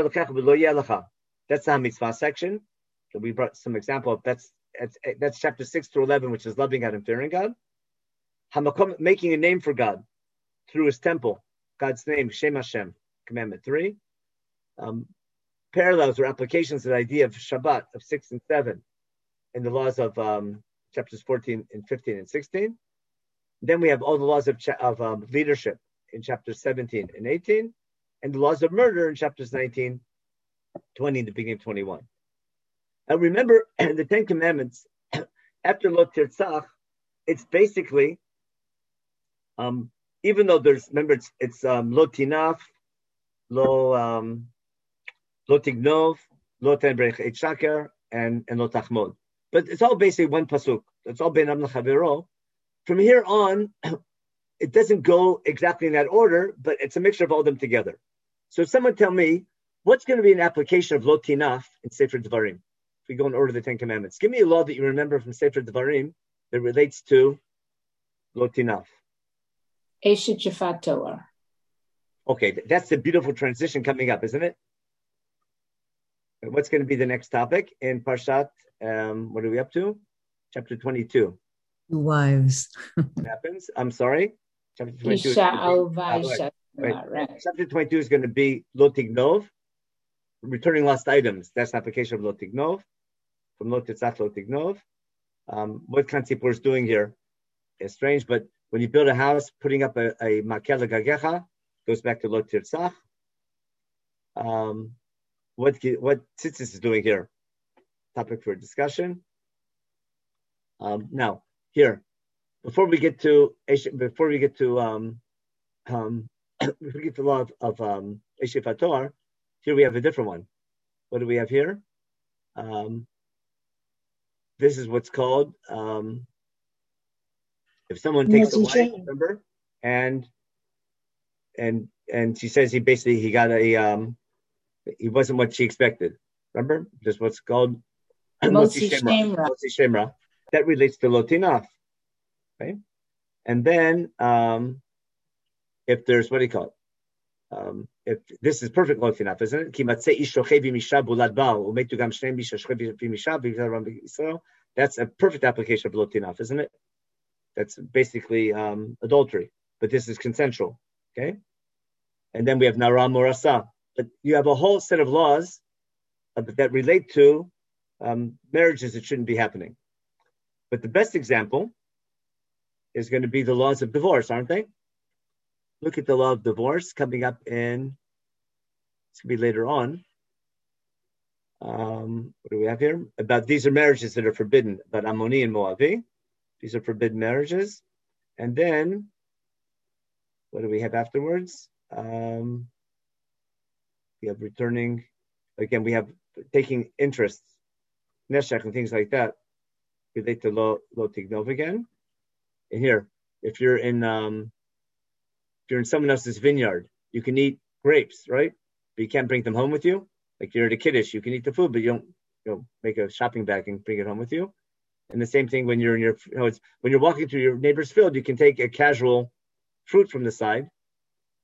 the HaMitzvah section. So we brought some example of that's that's, that's chapter six through eleven, which is loving God and fearing God. Hamakom, making a name for God through His temple. God's name, Shem Hashem, commandment three. Um, parallels or applications of the idea of Shabbat of six and seven in the laws of um, chapters fourteen and fifteen and sixteen. Then we have all the laws of, cha- of um, leadership in chapters seventeen and eighteen, and the laws of murder in chapters nineteen, twenty, and the beginning of twenty-one. Now remember, the Ten Commandments, after Lo Tirtzach, it's basically, um, even though there's, remember, it's, it's um, Lo Tinaf, Lo... Um, Lo tignov, lo tenbrech et shaker, and and lo tachmod. But it's all basically one pasuk. It's all ben am l'chavero. From here on, it doesn't go exactly in that order, but it's a mixture of all of them together. So someone tell me, what's going to be an application of lo tinaf in Sefer Devarim? If we go in order of the Ten Commandments, give me a law that you remember from Sefer Devarim that relates to lo tinaf. Eshet Shafat Torah. Okay, that's the beautiful transition coming up, isn't it? What's going to be the next topic in Parshat? Um, what are we up to? Chapter twenty-two. Two wives. What happens? I'm sorry. Chapter twenty-two. Isha oh, right. right. Right. Chapter twenty-two is going to be Lo Tignov, returning lost items. That's an application of Lo Tignov, from Lo Tirtzach Lo Tignov. Um, what Kantzipur is doing here is strange, but when you build a house, putting up a, a Makel Gagecha goes back to Lo Tirtzach. Um, What what Tzitzis is doing here? Topic for discussion. Um, now, here, before we get to before we get to um, um, before we get to the law of, of um, Eshet Fator, here we have a different one. What do we have here? Um, this is what's called um, if someone takes a wife, remember, and and and she says he basically he got a um, he wasn't what she expected. Remember? Just what's called Motzi Shemra. Motzi Shemra. That relates to Lo Tinaf. Okay? And then um, if there's, what do you call it? Um, if this is perfect Lo Tinaf, isn't it? Ki matzei ish shocheh v'misha bulad baal, umetu gam shneim ish shocheh v'misha v'Yisrael. That's a perfect application of Lo Tinaf, isn't it? That's basically um, adultery. But this is consensual. Okay? And then we have Nara Morasa. But you have a whole set of laws uh, that relate to um, marriages that shouldn't be happening. But the best example is going to be the laws of divorce, aren't they? Look at the law of divorce coming up in, it's going to be later on. Um, what do we have here? About these are marriages that are forbidden, about Ammoni and Moavi. These are forbidden marriages. And then, what do we have afterwards? Um, We have returning, again, we have taking interest, neshech and things like that, relate to lo, lo tignov again. And here, if you're in um, if you're in someone else's vineyard, you can eat grapes, right? But you can't bring them home with you. Like you're at a kiddush, you can eat the food, but you don't, you know, make a shopping bag and bring it home with you. And the same thing when you're in your, you know, it's, when you're walking through your neighbor's field, you can take a casual fruit from the side,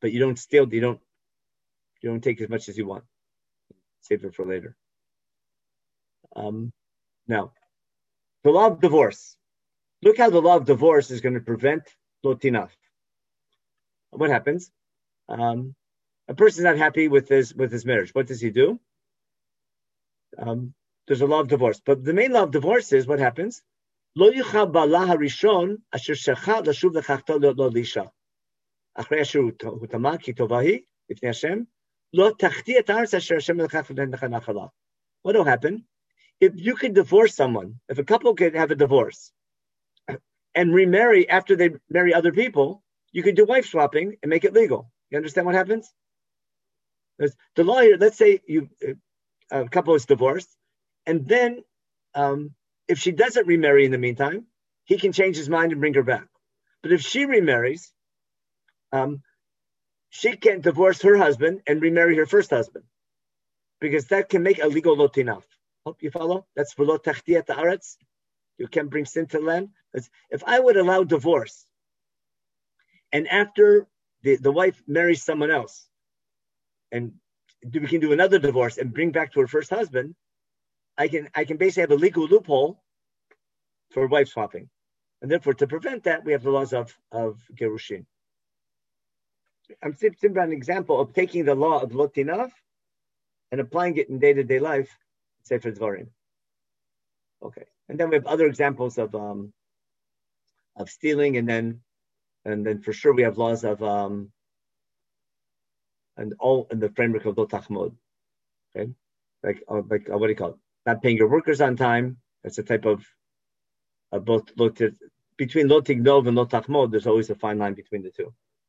but you don't steal. You don't. You don't take as much as you want. Save it for later. Um, now, the law of divorce. Look how the law of divorce is going to prevent lo tinaf. What happens? Um, a person is not happy with his with his marriage. What does he do? Um, there's a law of divorce, but the main law of divorce is what happens. Lo yuchal ba'ala harishon asher shecha lashuv lechachto lo lisha. Achrei asher hutama ki tovahi ifnei Hashem lo tachti et haaretz asher Hashem lekach v'nechanachala. What will happen if you could divorce someone? If a couple could have a divorce and remarry after they marry other people, you could do wife swapping and make it legal. You understand what happens? There's the law here. Let's say you a couple is divorced, and then um, if she doesn't remarry in the meantime, he can change his mind and bring her back. But if she remarries, um, she can't divorce her husband and remarry her first husband, because that can make a legal lo tinaf. Hope you follow. That's v'lo tachti et haaretz. You can't bring sin to the land. If I would allow divorce, and after the, the wife marries someone else, and we can do another divorce and bring back to her first husband, I can I can basically have a legal loophole for wife swapping. And therefore, to prevent that, we have the laws of, of Gerushin. I'm simply about an example of taking the law of lo tinaf and applying it in day-to-day life, Sefer Dvarim. Okay. And then we have other examples of um, of stealing, and then and then for sure we have laws of um, and all in the framework of lo tachmod. Okay, like uh, like uh, what do you call it? Not paying your workers on time. That's a type of uh, both lo t- between lo tignov and lo tachmod. There's always a fine line between the two.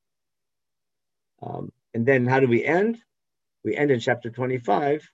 Um, and then how do we end? We end in chapter twenty-five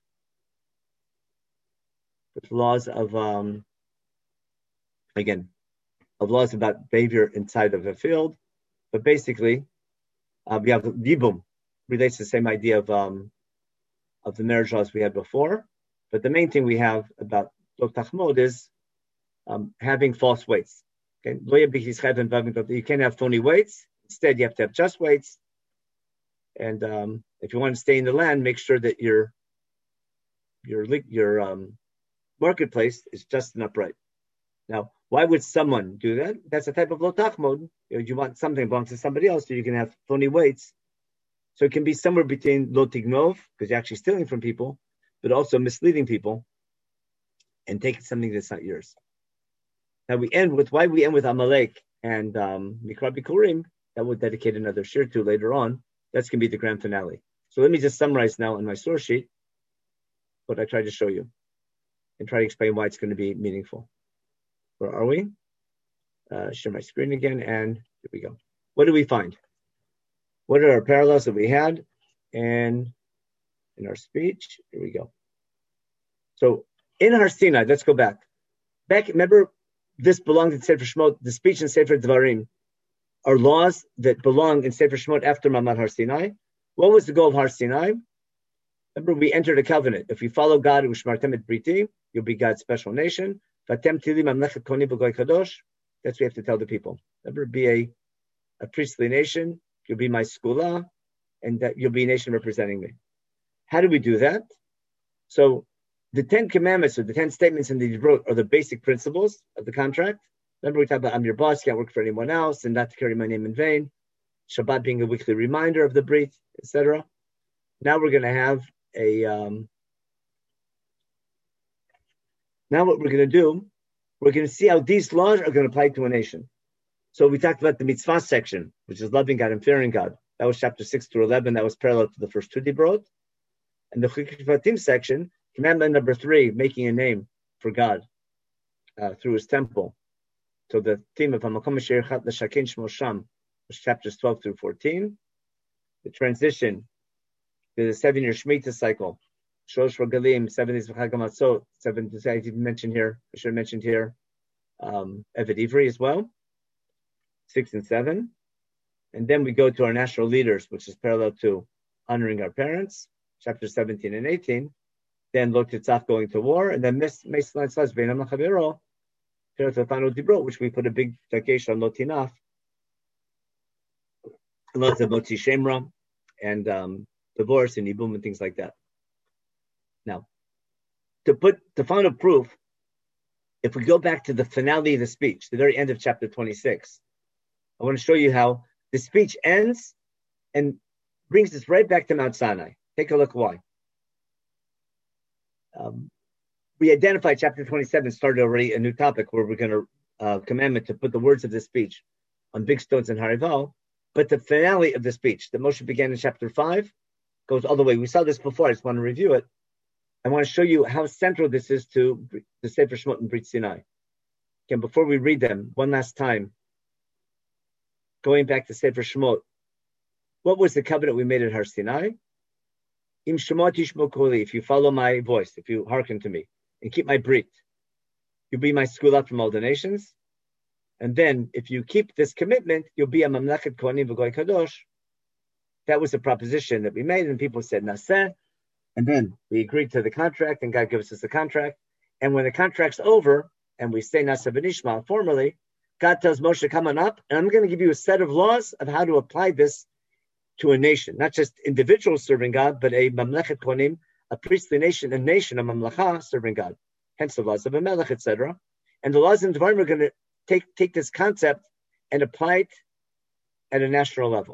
with laws of um, again of laws about behavior inside of a field, but basically uh, we have yibum. Relates to the same idea of um, of the marriage laws we had before, but the main thing we have about lo tachmod is um, having false weights. Okay, you can't have phony weights. Instead, you have to have just weights. And um, if you want to stay in the land, make sure that your your your um, marketplace is just and upright. Now, why would someone do that? That's a type of lo tachmod. You know, you want something that belongs to somebody else, so you can have phony weights. So it can be somewhere between lo tignov, because you're actually stealing from people, but also misleading people and taking something that's not yours. Now we end with, why we end with Amalek and um, Mikra Bikurim, that we'll dedicate another shir to later on. That's going to be the grand finale. So let me just summarize now on my source sheet what I tried to show you and try to explain why it's going to be meaningful. Where are we? Uh, share my screen again, and here we go. What do we find? What are our parallels that we had? And in our speech, here we go. So in Har Sinai, let's go back. Back, remember, this belonged in Sefer Shemot, the speech in Sefer Dvarim are laws that belong in Sefer Shemot after Mamad Har Sinai. What was the goal of Har Sinai? Remember, we entered a covenant. If we follow God, Ushmartem et Briti, you'll be God's special nation. Vatem tili mamlechet koni b'goy kadosh. That's what we have to tell the people. Remember, be a, a priestly nation. You'll be my skula, and that you'll be a nation representing me. How do we do that? So the Ten Commandments, or the Ten Statements in the Debrot, are the basic principles of the contract. Remember, we talked about I'm your boss, can't work for anyone else, and not to carry my name in vain. Shabbat being a weekly reminder of the Brit, et cetera. Now we're going to have a. Um, now what we're going to do, we're going to see how these laws are going to apply to a nation. So we talked about the mitzvah section, which is loving God and fearing God. That was chapter six through eleven. That was parallel to the first two Debrot. And the Chukei section, commandment number three, making a name for God uh, through His temple. So the theme of Hamakom Asher Yirchat L'Shaken Shmo Sham was chapters twelve through fourteen. The transition to the seven-year Shemitah cycle, Shlosh Regalim, seven days of Chag HaMatzot, seven days I didn't mention here. I should have mentioned here um, Eved Ivri as well. Six and seven. And then we go to our national leaders, which is parallel to honoring our parents, chapters seventeen and eighteen. Then Lo Titzach, going to war, and then Mes Lan Tzaz Beinam L'Chavero, which we put a big dakesh on Lo Tinaf. Lots of Motzi Shemra. and um, divorce and Yibum and things like that. Now, to put the final proof, if we go back to the finale of the speech, the very end of chapter twenty-six, I want to show you how the speech ends and brings us right back to Mount Sinai. Take a look why. Um, we identified chapter twenty-seven, started already a new topic where we're going to uh, commandment to put the words of the speech on big stones in Harival. But the finale of the speech that Moshe began in chapter five goes all the way. We saw this before. I just want to review it. I want to show you how central this is to the Sefer Shemot and Brit Sinai. Again, before we read them, one last time, going back to Sefer Shemot, what was the covenant we made at Har Sinai? Im Shemot Yishmo Koli, if you follow my voice, if you hearken to me, and keep my brit, you'll be my skula from all the nations. And then, if you keep this commitment, you'll be a Mamlechet Kohanim V'Goy Kadosh. That was the proposition that we made, and people said, Naseh. And then we agreed to the contract, and God gives us the contract. And when the contract's over, and we say Naseh V'Nishma formally, God tells Moshe, come on up, and I'm going to give you a set of laws of how to apply this to a nation. Not just individuals serving God, but a Mamlechet Kohanim, a priestly nation, a nation, a Mamlecha serving God. Hence the laws of a Melech, et cetera. And the laws in Devarim are going to take, take this concept and apply it at a national level.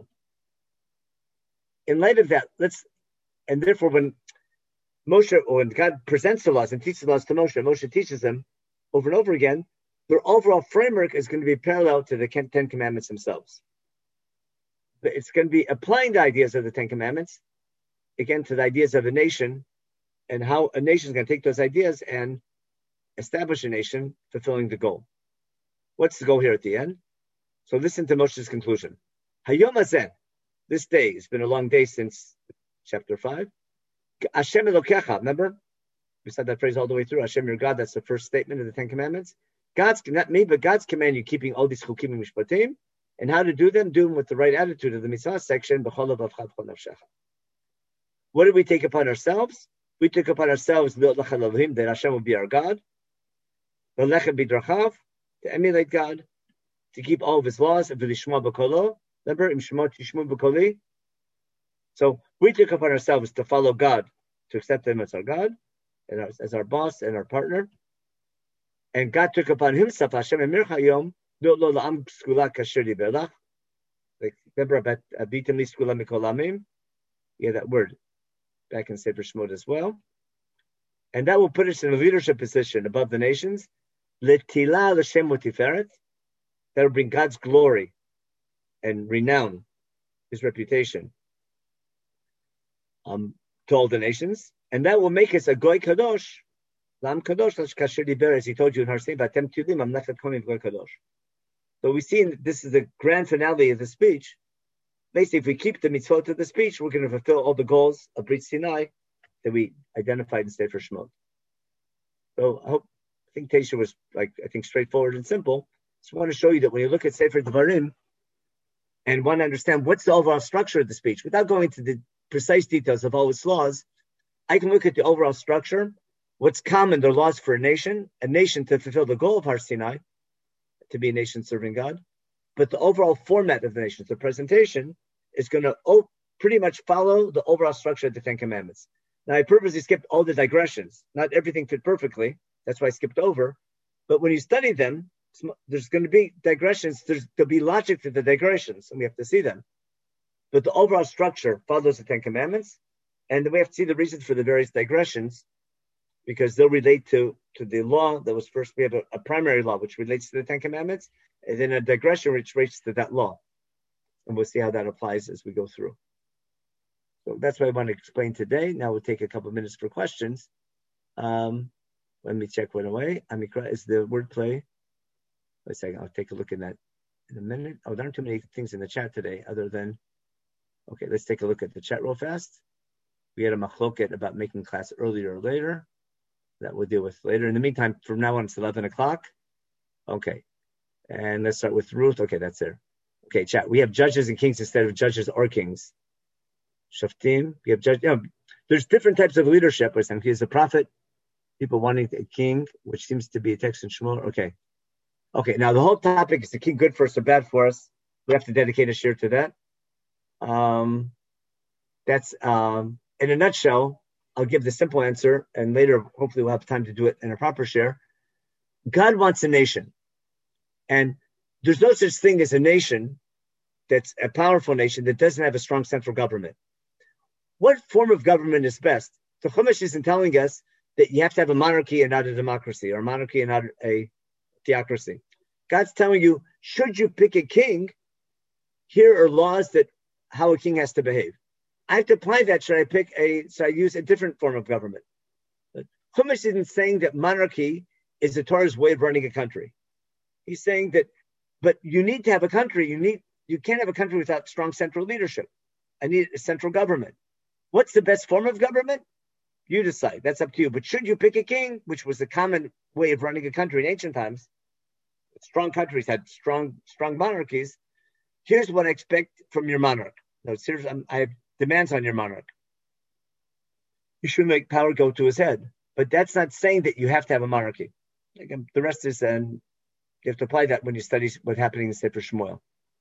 In light of that, let's, and therefore when Moshe, or when God presents the laws and teaches the laws to Moshe, Moshe teaches them over and over again, their overall framework is going to be parallel to the Ten Commandments themselves. It's going to be applying the ideas of the Ten Commandments, again, to the ideas of a nation, and how a nation is going to take those ideas and establish a nation fulfilling the goal. What's the goal here at the end? So listen to Moshe's conclusion. Hayom Hazen, this day, it's been a long day since chapter five. Hashem Elokecha, remember? We said that phrase all the way through. Hashem, your God, that's the first statement of the Ten Commandments. God's, not me, but God's command you keeping all these chukim and mishpatim, and how to do them, do them with the right attitude of the mitzvah section. What did we take upon ourselves? We took upon ourselves that Hashem will be our God, to emulate God, to keep all of His laws, remember, so we took upon ourselves to follow God, to accept Him as our God, and as, as our boss and our partner. And God took upon Himself, Hashem Emir Hayom, like, remember about Abitim Li Skula Mikol Amim? Yeah, that word back in Sefer Shemot as well. And that will put us in a leadership position above the nations. Letila l'Shem Tiferet. That will bring God's glory and renown, His reputation, um, to all the nations. And that will make us a Goy Kadosh. Lam Kadosh, Kasher Diber, as He told you in Har Sinai, Batem Tudim, Mamlechet Kohanim Goy Kadosh. So we see this is the grand finale of the speech. Basically, if we keep the mitzvot of the speech, we're going to fulfill all the goals of Brit Sinai that we identified in Sefer Shemot. So I hope, I think Tesha was like, I think straightforward and simple. Just want to show you that when you look at Sefer Devarim and want to understand what's the overall structure of the speech, without going to the precise details of all its laws, I can look at the overall structure, what's common, the laws for a nation, a nation to fulfill the goal of Har Sinai, to be a nation serving God. But the overall format of the nation, the presentation, is going to oh, pretty much follow the overall structure of the Ten Commandments. Now, I purposely skipped all the digressions. Not everything fit perfectly. That's why I skipped over. But when you study them, there's going to be digressions. There's, there'll be logic to the digressions, and we have to see them. But the overall structure follows the Ten Commandments, and then we have to see the reasons for the various digressions, because they'll relate to, to the law that was first. We have a, a primary law, which relates to the Ten Commandments, and then a digression which relates to that law. And we'll see how that applies as we go through. So that's what I want to explain today. Now we'll take a couple of minutes for questions. Um, let me check one away. Amikra is the wordplay. Wait a second, I'll take a look at that in a minute. Oh, there aren't too many things in the chat today other than, okay, let's take a look at the chat real fast. We had a machloket about making class earlier or later. That we'll deal with later. In the meantime, from now on, it's eleven o'clock. Okay. And let's start with Ruth. Okay, that's there. Okay, chat. We have judges and kings instead of judges or kings. Shaftim. We have judges. You know, there's different types of leadership. He is a prophet. People wanting a king, which seems to be a text in Shmuel. Okay. Okay, now the whole topic is the king good for us or bad for us. We have to dedicate a share to that. Um, That's um, in a nutshell. I'll give the simple answer, and later, hopefully, we'll have time to do it in a proper share. God wants a nation, and there's no such thing as a nation that's a powerful nation that doesn't have a strong central government. What form of government is best? The Chumash isn't telling us that you have to have a monarchy and not a democracy, or a monarchy and not a theocracy. God's telling you, should you pick a king, here are laws that how a king has to behave. I have to apply that. Should I pick a, should I use a different form of government? Chumash isn't saying that monarchy is the Torah's way of running a country. He's saying that, but you need to have a country. You need, you can't have a country without strong central leadership. I need a central government. What's the best form of government? You decide. That's up to you. But should you pick a king, which was the common way of running a country in ancient times, strong countries had strong, strong monarchies. Here's what I expect from your monarch. No, seriously, I'm, I have demands on your monarch. You should make power go to his head. But that's not saying that you have to have a monarchy. Again, the rest is, um, you have to apply that when you study what's happening in Sefer Shmuel.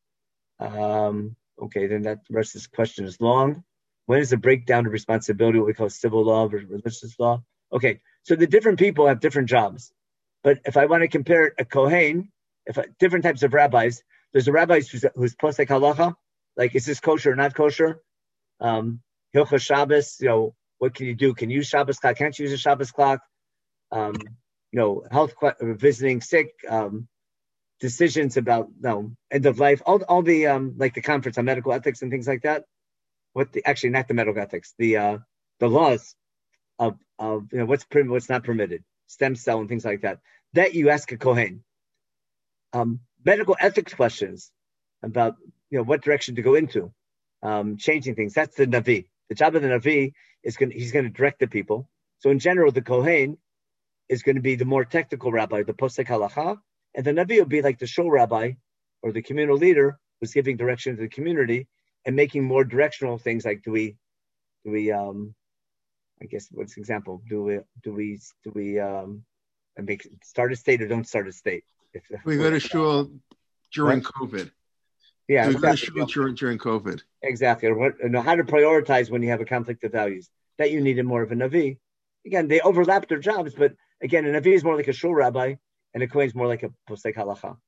Um, okay, then that the rest of this question is long. When is the breakdown of responsibility, what we call civil law versus religious law? Okay, so the different people have different jobs. But if I want to compare a Kohen, if I, different types of rabbis, there's a rabbi who's, who's posek halacha, like is this kosher or not kosher? Um, Hilchos Shabbos, you know, what can you do? Can you use Shabbos clock? Can't you use a Shabbos clock? Um, you know, health, visiting sick, um, decisions about, you know, end of life, all, all the, um, like the conference on medical ethics and things like that. What the, actually not the medical ethics, the, uh, the laws of, of, you know, what's permitted, what's not permitted, stem cell and things like that. That you ask a Kohen. Um, medical ethics questions about, you know, what direction to go into, um, changing things. That's the Navi. The job of the Navi is going he's going to direct the people. So in general, the Kohen is going to be the more technical rabbi, the posek halacha, and the Navi will be like the shul rabbi or the communal leader who's giving direction to the community and making more directional things like do we, do we, um, I guess what's the example? Do we, do we, do we, um, make start a state or don't start a state? If, we go to shul during what? COVID. Yeah, we exactly. go to shul during, during COVID. Exactly. Or what, know how to prioritize when you have a conflict of values. That you needed more of a Navi. Again, they overlap their jobs, but again, a Navi is more like a shul rabbi, and a Kohen is more like a posek halacha.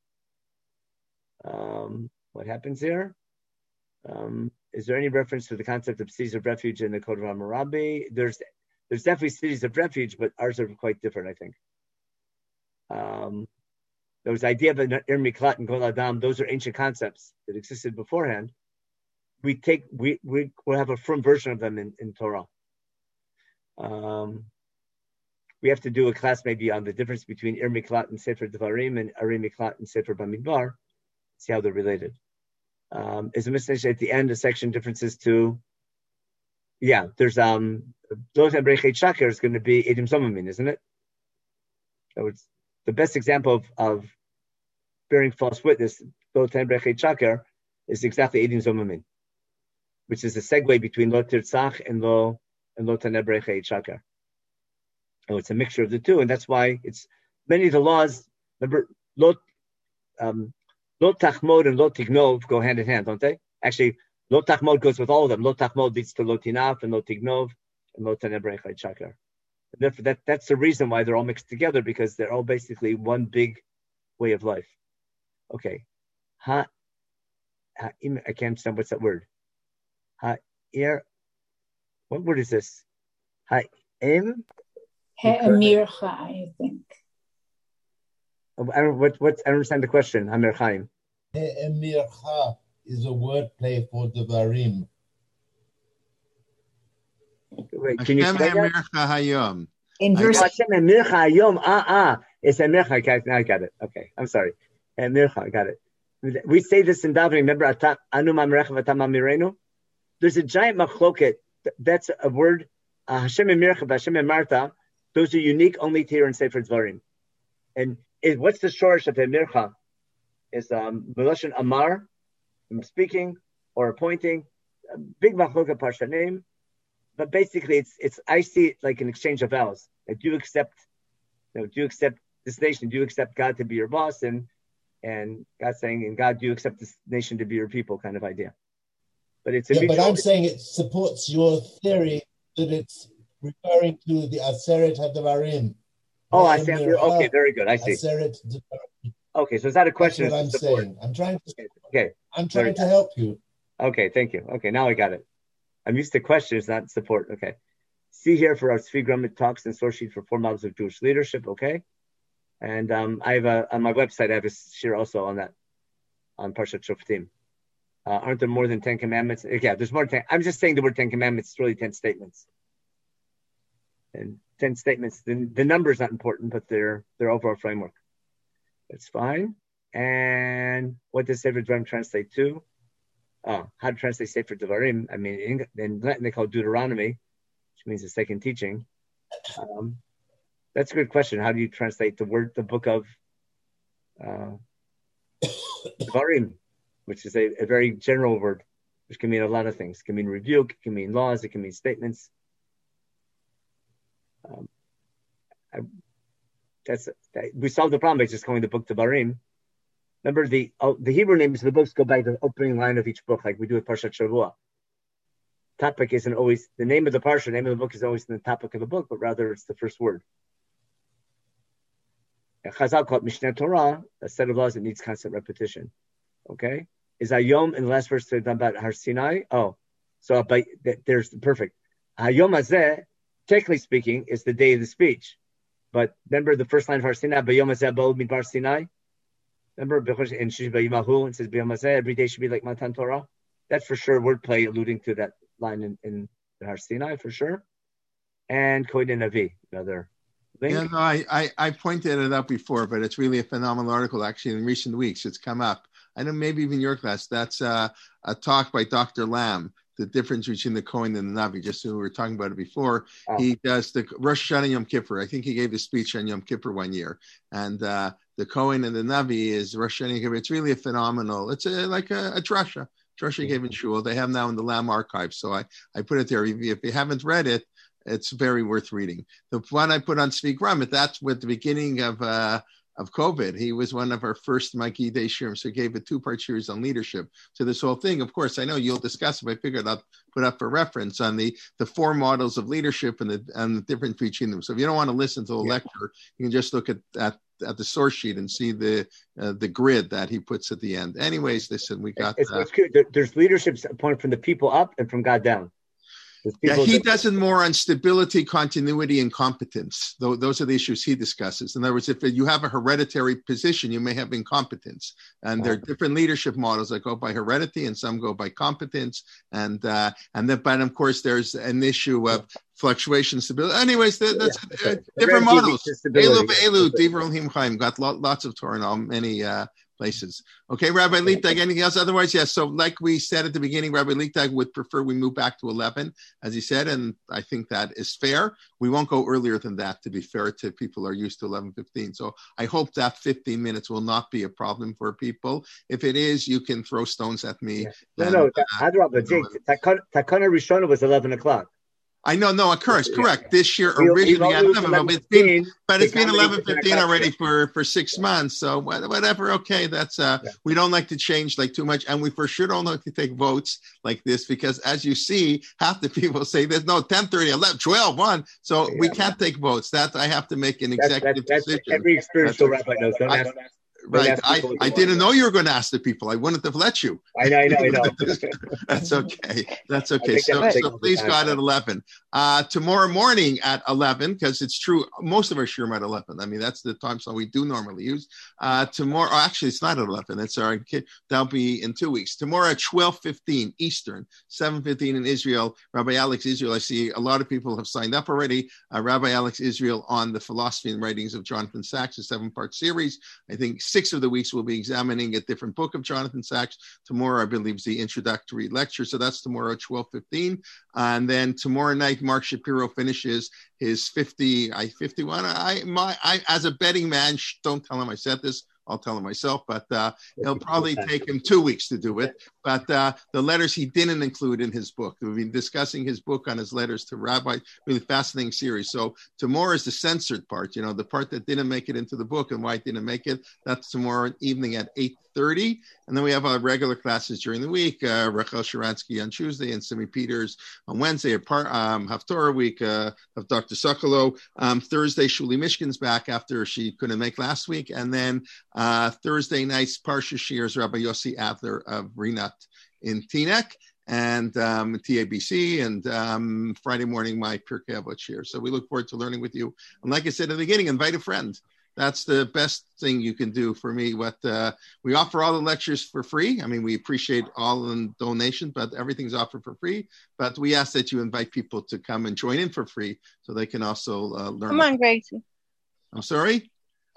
Um, what happens here? Um, is there any reference to the concept of cities of refuge in the Code of Hammurabi? There's, there's definitely cities of refuge, but ours are quite different, I think. Um, there was the idea of an Ir Miklat and Gol Adam. Those are ancient concepts that existed beforehand. We take, we we will have a firm version of them in, in Torah. Um, we have to do a class maybe on the difference between Ir Miklat and Sefer Devarim and Ari Miklat and Sefer Bamidbar. See how they're related. Um, is a message at the end, the section differences to, yeah, there's, um, Lotan Brechet Shaker is going to be Edim Zomamin, isn't it? So it's the best example of, of bearing false witness, Lotan Brechet Shaker, is exactly Edim Zomamin, which is a segue between Lo Tirtzach and Lo and Lo Taneh Brechet Shaker. Oh, it's a mixture of the two, and that's why it's many of the laws. Remember, Lo um, Lo Tachmod and Lo Tignov go hand in hand, don't they? Actually, Lo Tachmod goes with all of them. Lo Tachmod leads to Lo Tinaf and Lo Tignov and Lo Taneh Brechet Shaker. Therefore, that that's the reason why they're all mixed together, because they're all basically one big way of life. Okay, ha, ha I can't understand what's that word. Ha ir. What word is this? Ha im. Ha'emircha, I think. I don't what what I don't understand the question. Hamir Chaim. Ha'emircha is a wordplay for Devarim. Wait, can you explain that? In verse Hashem Emircha Hayom. Ah ah, it's Emircha. I got it. Okay, I'm sorry. Emircha, I got it. We say this in davening. Remember, Anu Mamrecha V'Atam Amirenu. There's a giant machloket. That's a word. Uh, Hashem Emircha, Hashem Emarta. Those are unique only to here in Sefer Dvarim. And it, what's the shorish of Emircha? Is um Meloshin Amar, speaking or appointing. A big machloket parsha name. But basically, it's it's. I see it like an exchange of vows. Like, do you accept, you know, do you accept this nation? Do you accept God to be your boss? And and God saying, and God, do you accept this nation to be your people? Kind of idea. but it's a yeah, mutual. But I'm saying it supports your theory that it's referring to the Aseret HaDevarim. Oh, I see. Okay, very good. I see. Aseret Devarim. Okay, so it's not a question. That's what I'm support. saying. I'm trying to. Okay. I'm trying to help you. Okay, thank you. Okay, now I got it. I'm used to questions, not support. Okay. See here for our Tzvi Grumet talks and source sheet for four models of Jewish leadership. Okay. And um, I have a, on my website, I have a share also on that, on Parshat Shoftim. Uh, aren't there more than ten commandments? Yeah, there's more than ten. I'm just saying the word ten commandments. It's really ten statements. And ten statements, the, the number is not important, but their their overall framework. That's fine. And what does Sefer Devarim translate to? Uh, how to translate Sefer Devarim? I mean, in, in Latin they call it Deuteronomy, which means the second teaching. Um, that's a good question. How do you translate the word, the book of uh, Devarim, which is a, a very general word, which can mean a lot of things. It can mean rebuke, it can mean laws, it can mean statements. Um, I, that's that, we solved the problem by just calling the book Devarim. Remember, the oh, the Hebrew names of the books go by the opening line of each book, like we do with Parshat Shavua. Topic isn't always the name of the parsha. The name of the book is always in the topic of the book, but rather it's the first word. And Chazal called Mishneh Torah, a set of laws that needs constant repetition. Okay, is Hayom in the last verse talking about Har Sinai? Oh, so by, there's perfect. Hayom Hazeh, technically speaking, is the day of the speech. But remember the first line of Har Sinai, Bayom Hazeh Ba'u Midbar Sinai. Remember in Shish Bayimahu, it says Bayom Hazeh, every day should be like Matan Torah. That's for sure wordplay alluding to that line in, in Har Sinai for sure. And Kohen Navi, another link. Yeah, no, I, I, I pointed it out before, but it's really a phenomenal article actually in recent weeks. It's come up. I know maybe even your class. That's uh, a talk by Doctor Lamb, the difference between the Kohen and the Navi, just so we were talking about it before. Oh. He does the Rosh Hashanah Yom Kippur. I think he gave a speech on Yom Kippur one year. And uh, the Kohen and the Navi is Rosh Hashanah Yom Kippur. It's really a phenomenal, it's a, like a, a drasha. Drasha gave in Shul. They have now in the Lamb archive. So I, I put it there. If, if you haven't read it, it's very worth reading. The one I put on Tzvi Grumet, that's with the beginning of uh, of COVID. He was one of our first Mikey Day Shirim, so he gave a two-part series on leadership. So this whole thing, of course, I know you'll discuss it, I figured I'll put up for reference on the, the four models of leadership and the and the difference between them. So if you don't want to listen to a yeah. lecture, you can just look at, at at the source sheet and see the uh, the grid that he puts at the end. Anyways, listen, we got... It's, uh, it's good. There's leadership point from the people up and from God down. Yeah, he does it more on stability, continuity, and competence. Those are the issues he discusses. In other words, if you have a hereditary position, you may have incompetence. And there are different leadership models that go by heredity and some go by competence. And uh, and then, but of course, there's an issue of fluctuation, stability. Anyways, that, that's yeah, okay. uh, different models. Elu, Elu, Divrei Him Chaim, got lot, lots of Torah in all, many uh, places. Okay, Rabbi Lichtag, anything else? Otherwise, yes. So like we said at the beginning, Rabbi Lichtag would prefer we move back to eleven, as he said, and I think that is fair. We won't go earlier than that, to be fair to people who are used to eleven fifteen. So I hope that fifteen minutes will not be a problem for people. If it is, you can throw stones at me. Yeah. No, and, no, uh, Takana Rishona was eleven o'clock. I know, no occurrence, correct. Yeah. This year originally at eleven, but it's been, but it's been eleven fifteen already for, for six months. So whatever, okay, that's uh, yeah. we don't like to change like too much, and we for sure don't like to take votes like this because, as you see, half the people say there's no ten thirty, eleven, twelve, one, so yeah. we can't take votes. That I have to make an executive that's, that's, decision. That's every spiritual rabbi knows. Don't ask. Right. I, I didn't know you were going to ask the people. I wouldn't have let you. I know, I know, I know. That's okay. That's okay. So, that so please God at eleven. Uh, tomorrow morning at eleven, because it's true, most of our shiurim at eleven. I mean, that's the time slot we do normally use. Uh, tomorrow, oh, actually, it's not at eleven. It's our kid. That'll be in two weeks. Tomorrow at twelve fifteen Eastern, seven fifteen in Israel. Rabbi Alex Israel. I see a lot of people have signed up already. Uh, Rabbi Alex Israel on the philosophy and writings of Jonathan Sacks, a seven-part series. I think six of the weeks we'll be examining a different book of Jonathan Sacks. Tomorrow, I believe, is the introductory lecture. So that's tomorrow at twelve fifteen. And then tomorrow night, Mark Shapiro finishes his fifty, I fifty-one. I, my, I, as a betting man, don't tell him I said this. I'll tell him myself, but uh, it'll probably take him two weeks to do it. but uh, the letters he didn't include in his book. We've been discussing his book on his letters to Rabbi, really fascinating series. So tomorrow is the censored part, you know, the part that didn't make it into the book and why it didn't make it. That's tomorrow evening at eight thirty. And then we have our regular classes during the week, uh, Rachel Sharansky on Tuesday and Simi Peters on Wednesday, a part, um, Haftorah week uh, of Doctor Sokolow. Um, Thursday, Shuli Mishkin's back after she couldn't make last week. And then uh, Thursday nights, Parsha Shirs, Rabbi Yossi Adler of Rinat in Teaneck, and um, T A B C, and um, Friday morning, my Pirkei Avot Shir. So we look forward to learning with you. And like I said at the beginning, invite a friend. That's the best thing you can do for me. What uh, we offer all the lectures for free. I mean, we appreciate all the donations, but everything's offered for free. But we ask that you invite people to come and join in for free so they can also uh, learn. Come on, Gracie. I'm sorry?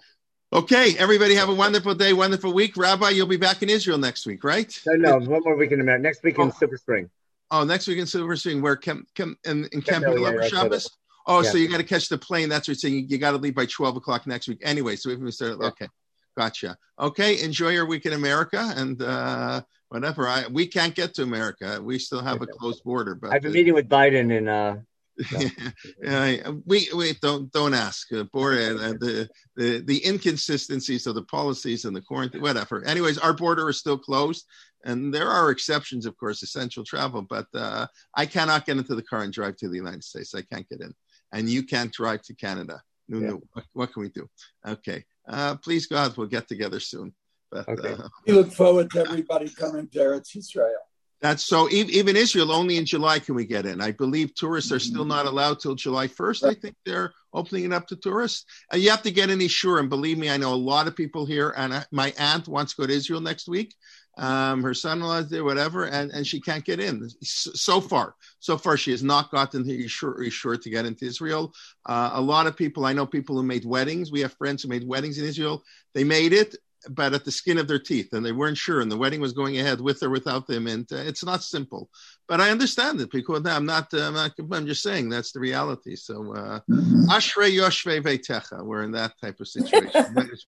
Okay, everybody have a wonderful day, wonderful week. Rabbi, you'll be back in Israel next week, right? No, no, one more week in America. Next week in oh. Silver Spring. Oh, next week in Silver Spring, where Kem, Kem, in, in Camp yeah, Hill yeah, Shabbos? Oh, yeah. So you got to catch the plane. That's what you're saying. You got to leave by twelve o'clock next week. Anyway, so if we start, yeah. okay, gotcha. Okay, enjoy your week in America and uh, whatever. I We can't get to America. We still have a closed border. But I've been uh, meeting with Biden in uh, Yeah. yeah, we wait. Don't don't ask. Uh, Bora, uh, the the the inconsistencies of the policies and the quarantine, whatever. Anyways, our border is still closed, and there are exceptions, of course, essential travel. But uh, I cannot get into the car and drive to the United States. I can't get in, and you can't drive to Canada. No, yeah. no. What, what can we do? Okay. Uh, please God, we'll get together soon. But, okay. uh, we look forward to everybody coming to Eretz Israel. That's so. Even Israel, only in July can we get in. I believe tourists are still not allowed till July first. I think they're opening it up to tourists. And you have to get an Ishur. And believe me, I know a lot of people here. And I, my aunt wants to go to Israel next week. Um, her son-in-law is there, whatever, and, and she can't get in. So far, so far, she has not gotten the Ishur, Ishur to get into Israel. Uh, a lot of people, I know people who made weddings. We have friends who made weddings in Israel. They made it, but at the skin of their teeth, and they weren't sure, and the wedding was going ahead with or without them, and uh, it's not simple. But I understand it because I'm not, uh, I'm not. I'm just saying that's the reality. So, uh, Ashrei Yoshvei Veitecha. We're in that type of situation.